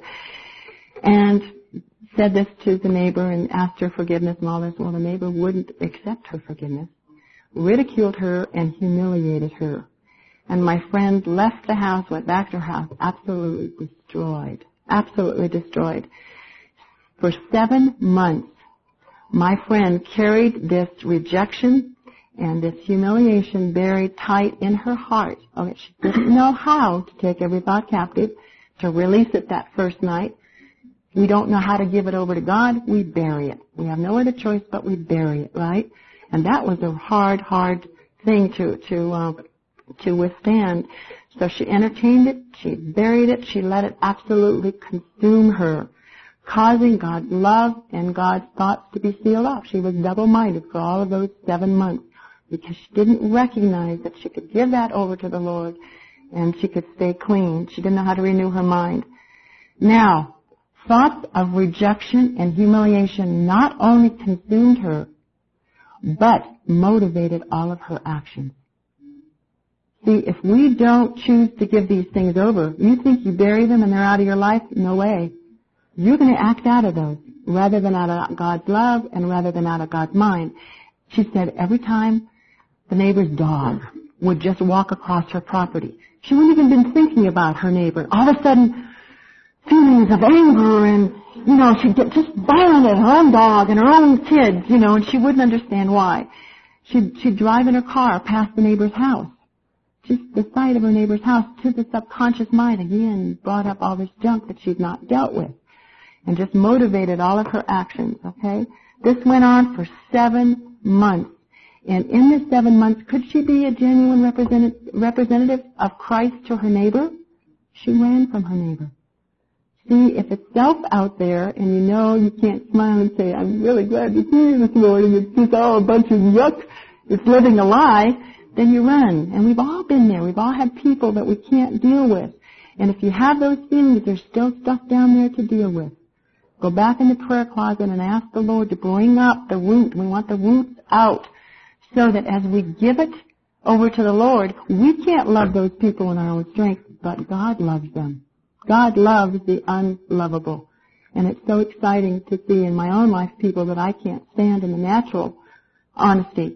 and said this to the neighbor and asked her forgiveness and all this. Well, the neighbor wouldn't accept her forgiveness, ridiculed her, and humiliated her. And my friend left the house, went back to her house, absolutely destroyed, absolutely destroyed. For seven months, my friend carried this rejection and this humiliation buried tight in her heart. Okay, she didn't know how to take every thought captive, to release it that first night. We don't know how to give it over to God. We bury it. We have no other choice but we bury it, right? And that was a hard, hard thing to to uh, to withstand. So she entertained it. She buried it. She let it absolutely consume her, causing God's love and God's thoughts to be sealed off. She was double-minded for all of those seven months because she didn't recognize that she could give that over to the Lord and she could stay clean. She didn't know how to renew her mind. Now, thoughts of rejection and humiliation not only consumed her, but motivated all of her actions. See, if we don't choose to give these things over, you think you bury them and they're out of your life? No way. You're going to act out of those rather than out of God's love and rather than out of God's mind. She said every time the neighbor's dog would just walk across her property, she wouldn't even been thinking about her neighbor. All of a sudden, feelings of anger and, you know, she'd get just violent at her own dog and her own kids, you know, and she wouldn't understand why. She'd, she'd drive in her car past the neighbor's house. Just the sight of her neighbor's house to the subconscious mind again brought up all this junk that she'd not dealt with and just motivated all of her actions, okay? This went on for seven months. And in this seven months, could she be a genuine representative, representative of Christ to her neighbor? She ran from her neighbor. See, if it's self out there and you know you can't smile and say, I'm really glad to see you this morning, it's just all a bunch of yuck, it's living a lie, then you run. And we've all been there. We've all had people that we can't deal with. And if you have those feelings, there's still stuff down there to deal with. Go back in the prayer closet and ask the Lord to bring up the root. We want the roots out so that as we give it over to the Lord, we can't love those people in our own strength, but God loves them. God loves the unlovable. And it's so exciting to see in my own life people that I can't stand in the natural honesty.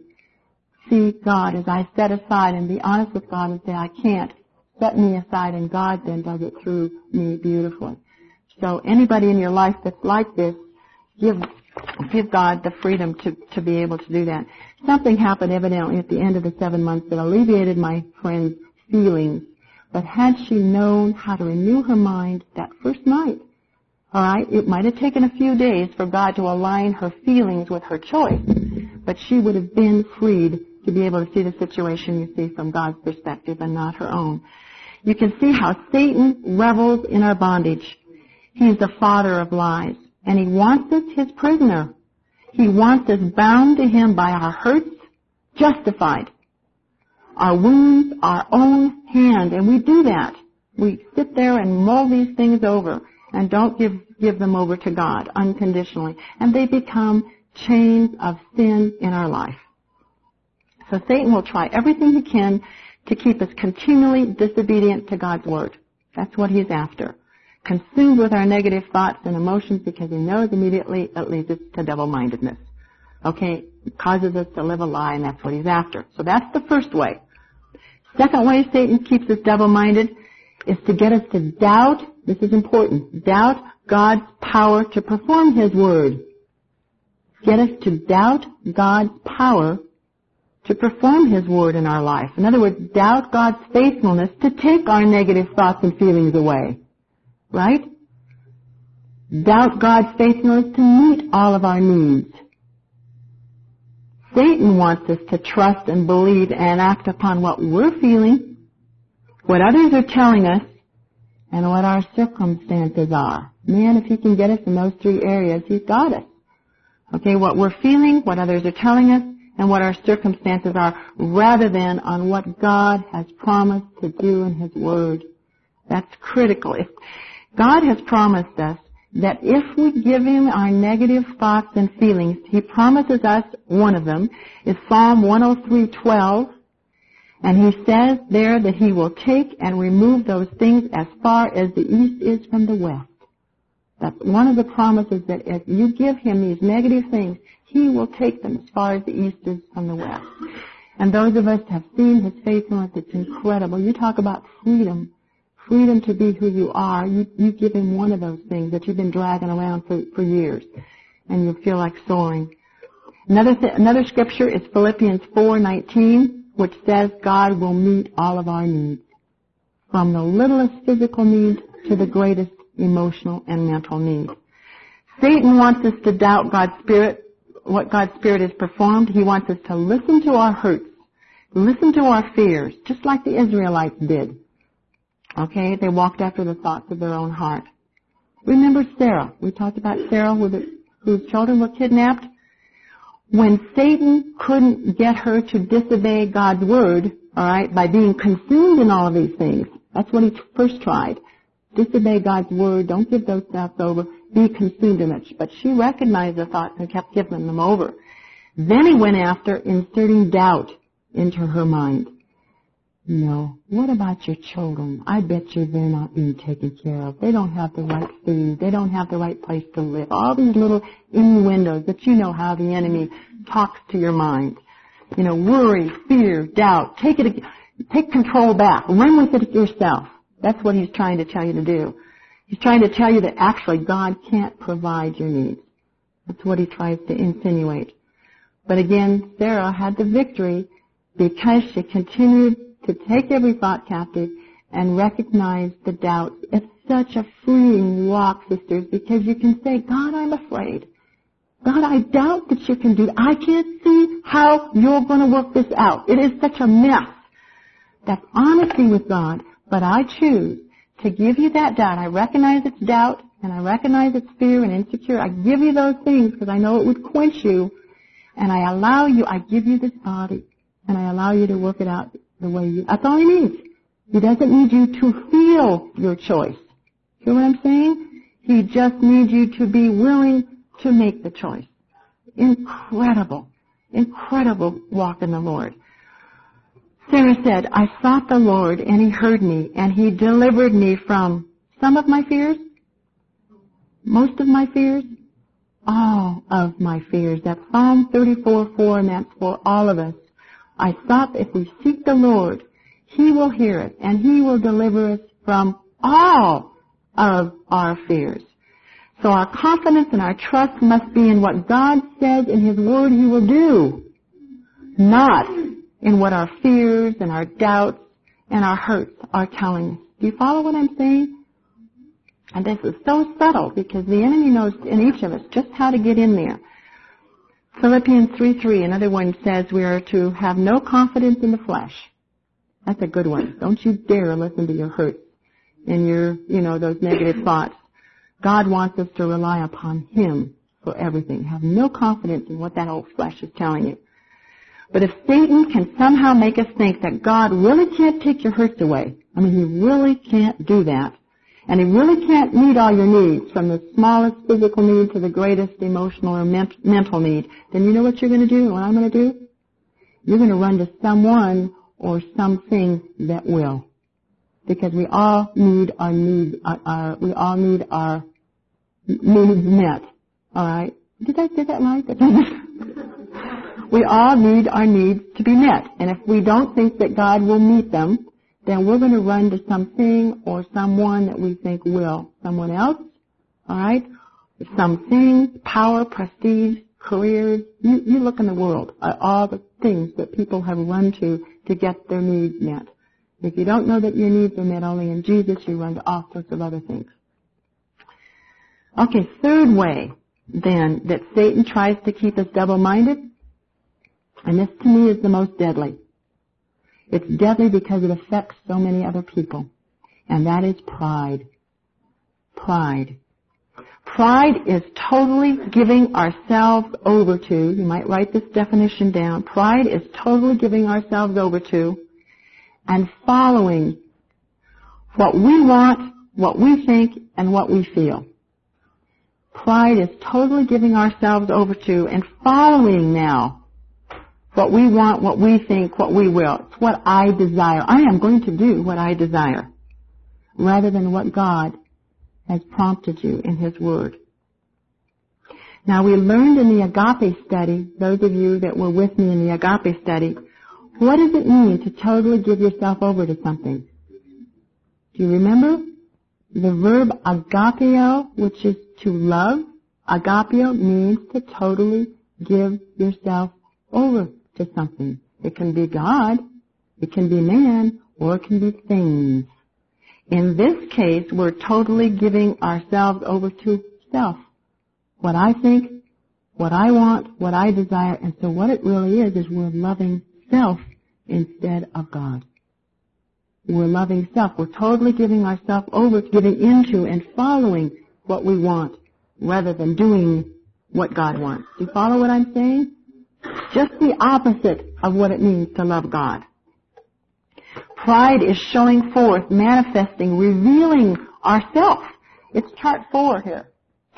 See God as I set aside and be honest with God and say, I can't. Set me aside, and God then does it through me beautifully. So anybody in your life that's like this, give give God the freedom to, to be able to do that. Something happened evidently at the end of the seven months that alleviated my friend's feelings. But had she known how to renew her mind that first night, all right, it might have taken a few days for God to align her feelings with her choice, but she would have been freed to be able to see the situation, you see, from God's perspective and not her own. You can see how Satan revels in our bondage. He's the father of lies, and he wants us his prisoner. He wants us bound to him by our hurts, justified. Our wounds, our own hand, and we do that. We sit there and mull these things over and don't give, give them over to God unconditionally, and they become chains of sin in our life. So Satan will try everything he can to keep us continually disobedient to God's word. That's what he's after. consumed with our negative thoughts and emotions because he knows immediately it leads us to double-mindedness. Okay? It causes us to live a lie, and that's what he's after. So that's the first way. Second way Satan keeps us double-minded is to get us to doubt, this is important, doubt God's power to perform his word. Get us to doubt God's power to perform his word in our life. In other words, doubt God's faithfulness to take our negative thoughts and feelings away. Right? Doubt God's faithfulness to meet all of our needs. Satan wants us to trust and believe and act upon what we're feeling, what others are telling us, and what our circumstances are. Man, if he can get us in those three areas, he's got us. Okay, what we're feeling, what others are telling us, and what our circumstances are, rather than on what God has promised to do in his word. That's critical. If God has promised us that if we give him our negative thoughts and feelings, he promises us, one of them is Psalm one oh three twelve, and he says there that he will take and remove those things as far as the east is from the west. That's one of the promises, that if you give him these negative things, he will take them as far as the east is from the west. And those of us have seen his faithfulness. It's incredible. You talk about freedom. Freedom to be who you are. You, you give him one of those things that you've been dragging around for, for years, and you feel like soaring. Another th- another scripture is Philippians four nineteen, which says God will meet all of our needs, from the littlest physical need to the greatest emotional and mental need. Satan wants us to doubt God's Spirit, what God's Spirit has performed. He wants us to listen to our hurts, listen to our fears, just like the Israelites did. Okay, they walked after the thoughts of their own heart. Remember Sarah. We talked about Sarah with the, whose children were kidnapped. When Satan couldn't get her to disobey God's word, all right, by being consumed in all of these things, that's what he first tried. Disobey God's word, don't give those thoughts over, be consumed in it. But she recognized the thoughts and kept giving them over. Then he went after inserting doubt into her mind. No. What about your children? I bet you they're not being taken care of. They don't have the right food. They don't have the right place to live. All these little innuendos that you know how the enemy talks to your mind. You know, worry, fear, doubt. Take it, take control back. Run with it yourself. That's what he's trying to tell you to do. He's trying to tell you that actually God can't provide your needs. That's what he tries to insinuate. But again, Sarah had the victory because she continued to take every thought captive and recognize the doubts. It's such a freeing walk, sisters, because you can say, God, I'm afraid. God, I doubt that you can do that. I can't see how you're going to work this out. It is such a mess. That's honesty with God, but I choose to give you that doubt. I recognize it's doubt, and I recognize it's fear and insecure. I give you those things because I know it would quench you, and I allow you, I give you this body, and I allow you to work it out the way you, that's all he needs. He doesn't need you to feel your choice. Hear what I'm saying? He just needs you to be willing to make the choice. Incredible, incredible walk in the Lord. Sarah said, I sought the Lord, and he heard me, and he delivered me from some of my fears, most of my fears, all of my fears. That's Psalm thirty-four four, and that's for all of us. I thought if we seek the Lord, he will hear it, and he will deliver us from all of our fears. So our confidence and our trust must be in what God says in his word he will do, not in what our fears and our doubts and our hurts are telling us. Do you follow what I'm saying? And this is so subtle because the enemy knows in each of us just how to get in there. Philippians three three, another one says we are to have no confidence in the flesh. That's a good one. Don't you dare listen to your hurts and your, you know, those negative thoughts. God wants us to rely upon him for everything. Have no confidence in what that old flesh is telling you. But if Satan can somehow make us think that God really can't take your hurts away, I mean, he really can't do that, and he really can't meet all your needs, from the smallest physical need to the greatest emotional or ment- mental need, then you know what you're going to do, what I'm going to do? You're going to run to someone or something that will. because we all need our need, our, our we all need our needs met. All right? Did I say that right? We all need our needs to be met, and if we don't think that God will meet them, then we're going to run to something or someone that we think will. Someone else, all right? Something, power, prestige, careers. You, you look in the world at all the things that people have run to to get their needs met. If you don't know that your needs are met only in Jesus, you run to all sorts of other things. Okay, third way, then, that Satan tries to keep us double-minded, and this to me is the most deadly. It's deadly because it affects so many other people, and that is pride. Pride. Pride is totally giving ourselves over to, you might write this definition down, pride is totally giving ourselves over to and following what we want, what we think, and what we feel. Pride is totally giving ourselves over to and following now what we want, what we think, what we will. It's what I desire. I am going to do what I desire rather than what God has prompted you in His Word. Now, we learned in the agape study, those of you that were with me in the agape study, what does it mean to totally give yourself over to something? Do you remember? The verb agapeo, which is to love, agapeo means to totally give yourself over to something. It can be God, it can be man, or it can be things. In this case, we're totally giving ourselves over to self. What I think, what I want, what I desire, and so what it really is, is we're loving self instead of God. We're loving self. We're totally giving ourselves over, giving into and following what we want rather than doing what God wants. Do you follow what I'm saying? Just the opposite of what it means to love God. Pride is showing forth, manifesting, revealing ourself. It's chart four here.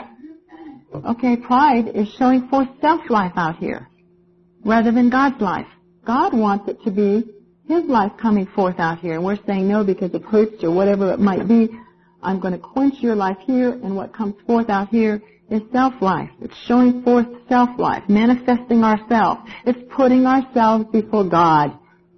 Okay, pride is showing forth self-life out here rather than God's life. God wants it to be His life coming forth out here. And we're saying no because it hurts or whatever it might be. I'm going to quench your life here, and what comes forth out here is self-life. It's showing forth self-life, manifesting ourselves. It's putting ourselves before God.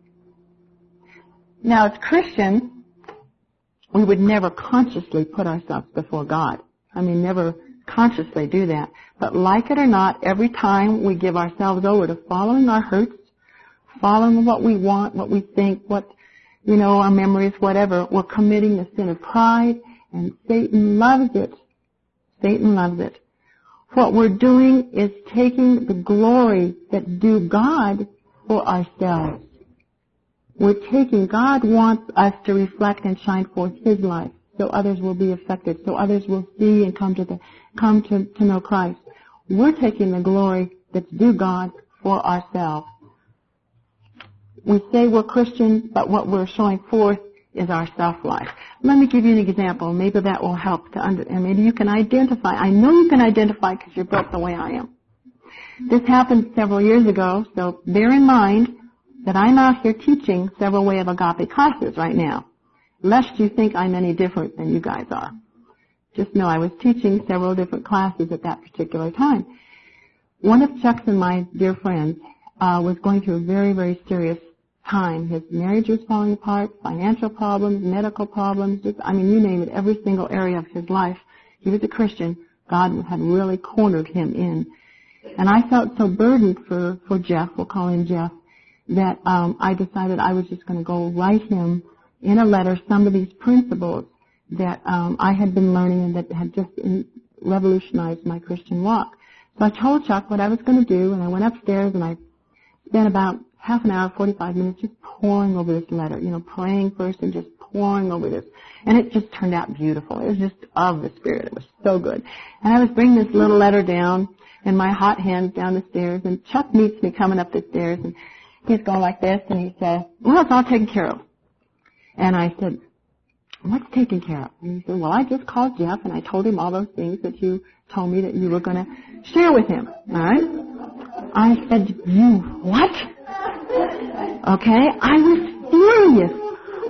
Now, as Christians, we would never consciously put ourselves before God. I mean, never consciously do that. But like it or not, every time we give ourselves over to following our hurts, following what we want, what we think, what, you know, our memories, whatever, we're committing the sin of pride, and Satan loves it. Satan loves it. What we're doing is taking the glory that's due God for ourselves. We're taking, God wants us to reflect and shine forth His life so others will be affected, so others will see and come to the, come to, to know Christ. We're taking the glory that's due God for ourselves. We say we're Christians, but what we're showing forth is our self-life. Let me give you an example. Maybe that will help to under, and maybe you can identify. I know you can identify because you're built the way I am. This happened several years ago, so bear in mind that I'm out here teaching several Way of Agape classes right now, lest you think I'm any different than you guys are. Just know I was teaching several different classes at that particular time. One of Chuck's and my dear friends uh, was going through a very, very serious time. His marriage was falling apart, financial problems, medical problems, just, I mean, you name it, every single area of his life. He was a Christian. God had really cornered him in. And I felt so burdened for, for Jeff, we'll call him Jeff, that um, I decided I was just going to go write him in a letter some of these principles that um, I had been learning and that had just in, revolutionized my Christian walk. So I told Chuck what I was going to do, and I went upstairs and I spent about half an hour, forty-five minutes just poring over this letter, you know, praying first and just poring over this. And it just turned out beautiful. It was just of the Spirit. It was so good. And I was bringing this little letter down and my hot hands down the stairs, and Chuck meets me coming up the stairs, and he's going like this, and he said, well, it's all taken care of. And I said, what's taken care of? And he said, well, I just called Jeff, and I told him all those things that you told me that you were going to share with him. All right? I said, you what? Okay? I was furious.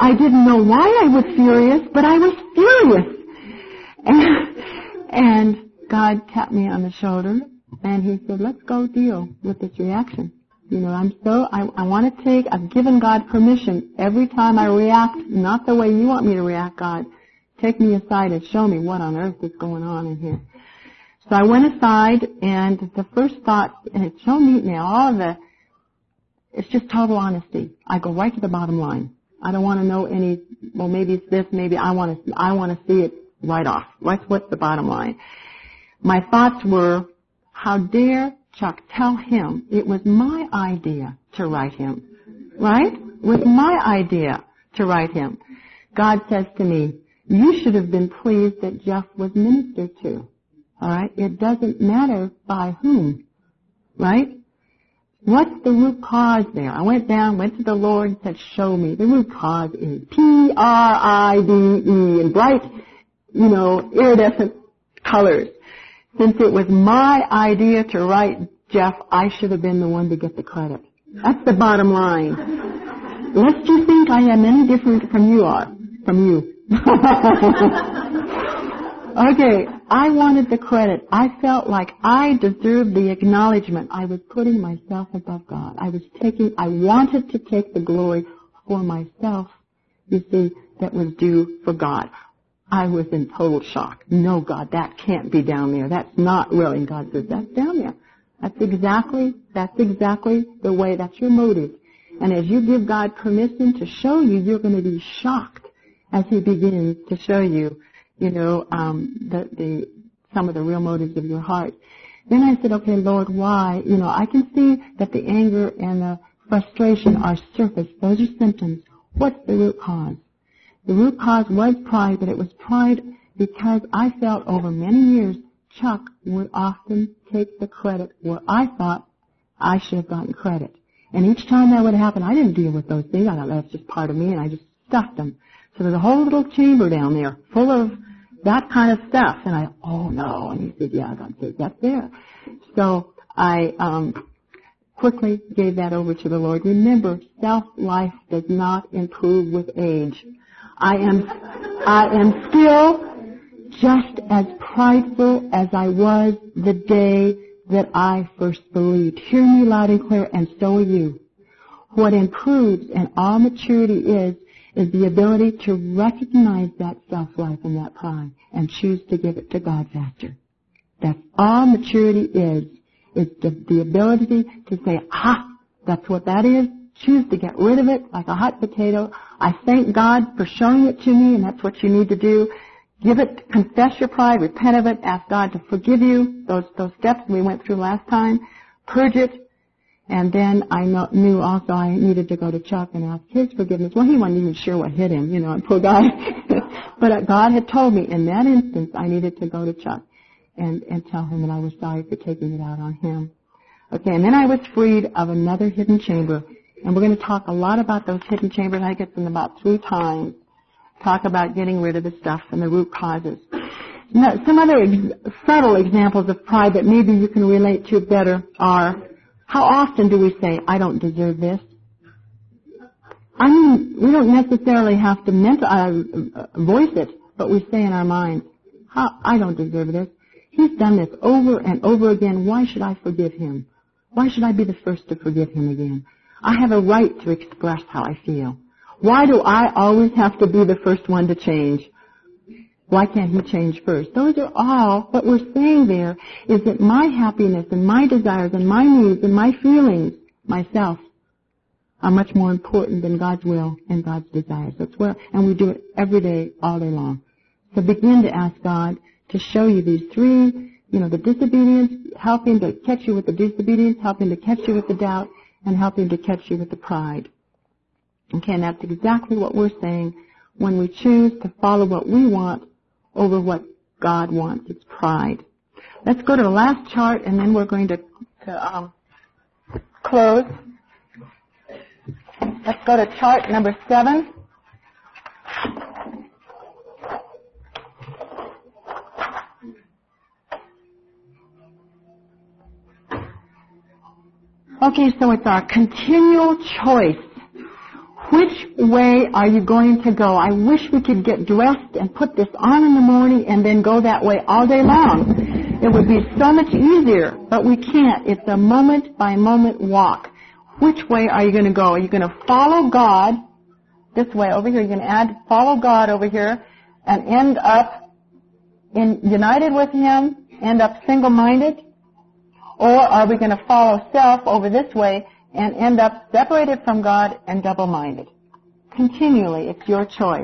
I didn't know why I was furious, but I was furious. And, and God tapped me on the shoulder, and He said, let's go deal with this reaction. You know, I'm so, I, I want to take, I've given God permission every time I react, not the way you want me to react, God. Take me aside and show me what on earth is going on in here. So I went aside, and the first thought, and it's so neat now, all of the, it's just total honesty. I go right to the bottom line. I don't want to know any, well, maybe it's this, maybe I want to, I want to see it right off. What's, what's the bottom line? My thoughts were, how dare Chuck tell him it was my idea to write him, right? It was my idea to write him. God says to me, you should have been pleased that Jeff was ministered to, all right? It doesn't matter by whom, right? What's the root cause there? I went down, went to the Lord and said, show me. The root cause is P R I D E in bright, you know, iridescent colors. Since it was my idea to write Jeff, I should have been the one to get the credit. That's the bottom line. Lest you think I am any different from you are, from you. Okay, I wanted the credit. I felt like I deserved the acknowledgement. I was putting myself above God. I was taking, I wanted to take the glory for myself, you see, that was due for God. I was in total shock. No, God, that can't be down there. That's not really. And God says, that's down there. That's exactly, that's exactly the way, that's your motive. And as you give God permission to show you, you're going to be shocked as He begins to show you, you know, um, the, the, some of the real motives of your heart. Then I said, okay, Lord, why? You know, I can see that the anger and the frustration are surface. Those are symptoms. What's the root cause? The root cause was pride, but it was pride because I felt over many years Chuck would often take the credit where I thought I should have gotten credit. And each time that would happen, I didn't deal with those things. I thought that's just part of me, and I just stuffed them. So there's a whole little chamber down there full of that kind of stuff. And I, oh no. And He said, yeah, God says that's there. So I um quickly gave that over to the Lord. Remember, self-life does not improve with age. I am, I am still just as prideful as I was the day that I first believed. Hear me loud and clear, and so are you. What improves in all maturity is, is the ability to recognize that self-life and that pride and choose to give it to God faster. That's all maturity is, is the, the ability to say, ah, that's what that is. Choose to get rid of it like a hot potato. I thank God for showing it to me, and that's what you need to do. Give it, confess your pride, repent of it, ask God to forgive you. Those those steps we went through last time. Purge it. And then I know, knew also I needed to go to Chuck and ask his forgiveness. Well, he wasn't even sure what hit him, you know, poor guy. But God had told me in that instance I needed to go to Chuck and, and tell him that I was sorry for taking it out on him. Okay, and then I was freed of another hidden chamber. And we're going to talk a lot about those hidden chambers. I get them about three times. Talk about getting rid of the stuff and the root causes. Now, some other ex- subtle examples of pride that maybe you can relate to better are, how often do we say, I don't deserve this? I mean, we don't necessarily have to mental, uh, voice it, but we say in our minds, how, I don't deserve this. He's done this over and over again. Why should I forgive him? Why should I be the first to forgive him again? I have a right to express how I feel. Why do I always have to be the first one to change? Why can't he change first? Those are all, what we're saying there is that my happiness and my desires and my needs and my feelings, myself, are much more important than God's will and God's desires. That's where, and we do it every day, all day long. So begin to ask God to show you these three, you know, the disobedience, helping to catch you with the disobedience, helping to catch you with the doubt, and helping to catch you with the pride. Okay, and that's exactly what we're saying when we choose to follow what we want over what God wants. It's pride. Let's go to the last chart, and then we're going to, to um, close. Let's go to chart number seven. Okay, so it's our continual choice. Which way are you going to go? I wish we could get dressed and put this on in the morning and then go that way all day long. It would be so much easier, but we can't. It's a moment-by-moment walk. Which way are you going to go? Are you going to follow God this way over here? You're going to add follow God over here and end up in united with Him, end up single-minded? Or are we going to follow self over this way and end up separated from God and double-minded? Continually, it's your choice.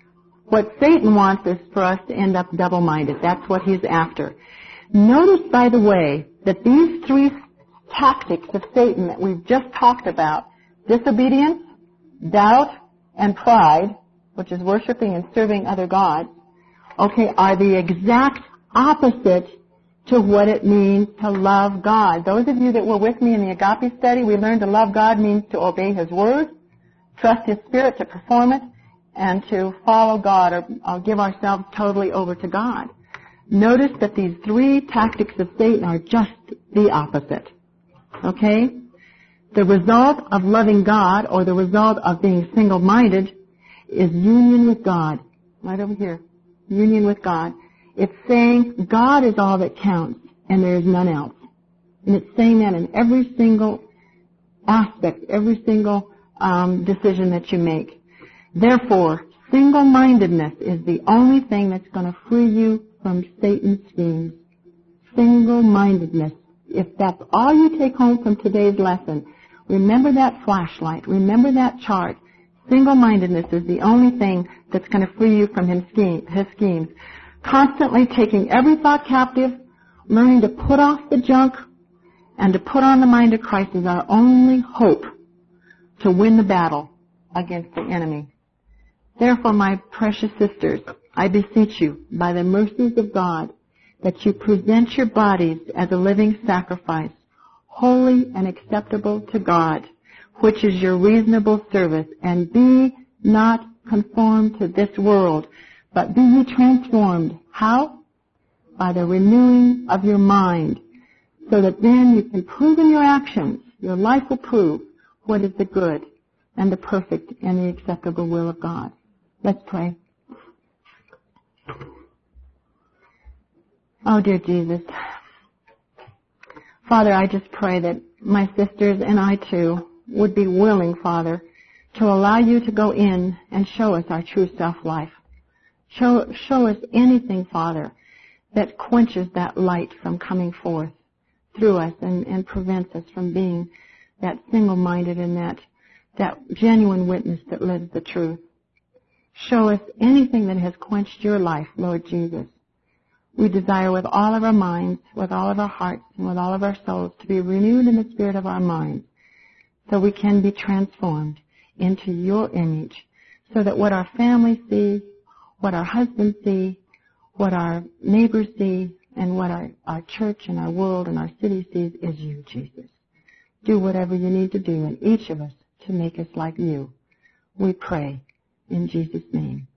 What Satan wants is for us to end up double-minded. That's what he's after. Notice, by the way, that these three tactics of Satan that we've just talked about, disobedience, doubt, and pride, which is worshiping and serving other gods, okay, are the exact opposite to what it means to love God. Those of you that were with me in the agape study, we learned to love God means to obey His Word, trust His Spirit to perform it, and to follow God or, or give ourselves totally over to God. Notice that these three tactics of Satan are just the opposite. Okay? The result of loving God, or the result of being single-minded, is union with God. Right over here. Union with God. It's saying God is all that counts, and there is none else. And it's saying that in every single aspect, every single um, decision that you make. Therefore, single-mindedness is the only thing that's going to free you from Satan's schemes. Single-mindedness. If that's all you take home from today's lesson, remember that flashlight. Remember that chart. Single-mindedness is the only thing that's going to free you from his schemes. Constantly taking every thought captive, learning to put off the junk, and to put on the mind of Christ is our only hope to win the battle against the enemy. Therefore, my precious sisters, I beseech you, by the mercies of God, that you present your bodies as a living sacrifice, holy and acceptable to God, which is your reasonable service, and be not conformed to this world, but be ye transformed. How? By the renewing of your mind, so that then you can prove in your actions, your life will prove what is the good and the perfect and the acceptable will of God. Let's pray. Oh, dear Jesus. Father, I just pray that my sisters and I too would be willing, Father, to allow you to go in and show us our true self-life. Show, show us anything, Father, that quenches that light from coming forth through us and, and prevents us from being that single-minded and that, that genuine witness that lives the truth. Show us anything that has quenched your life, Lord Jesus. We desire with all of our minds, with all of our hearts, and with all of our souls to be renewed in the spirit of our minds so we can be transformed into your image so that what our family sees, what our husbands see, what our neighbors see, and what our, our church and our world and our city sees is you, Jesus. Do whatever you need to do in each of us to make us like you. We pray in Jesus' name.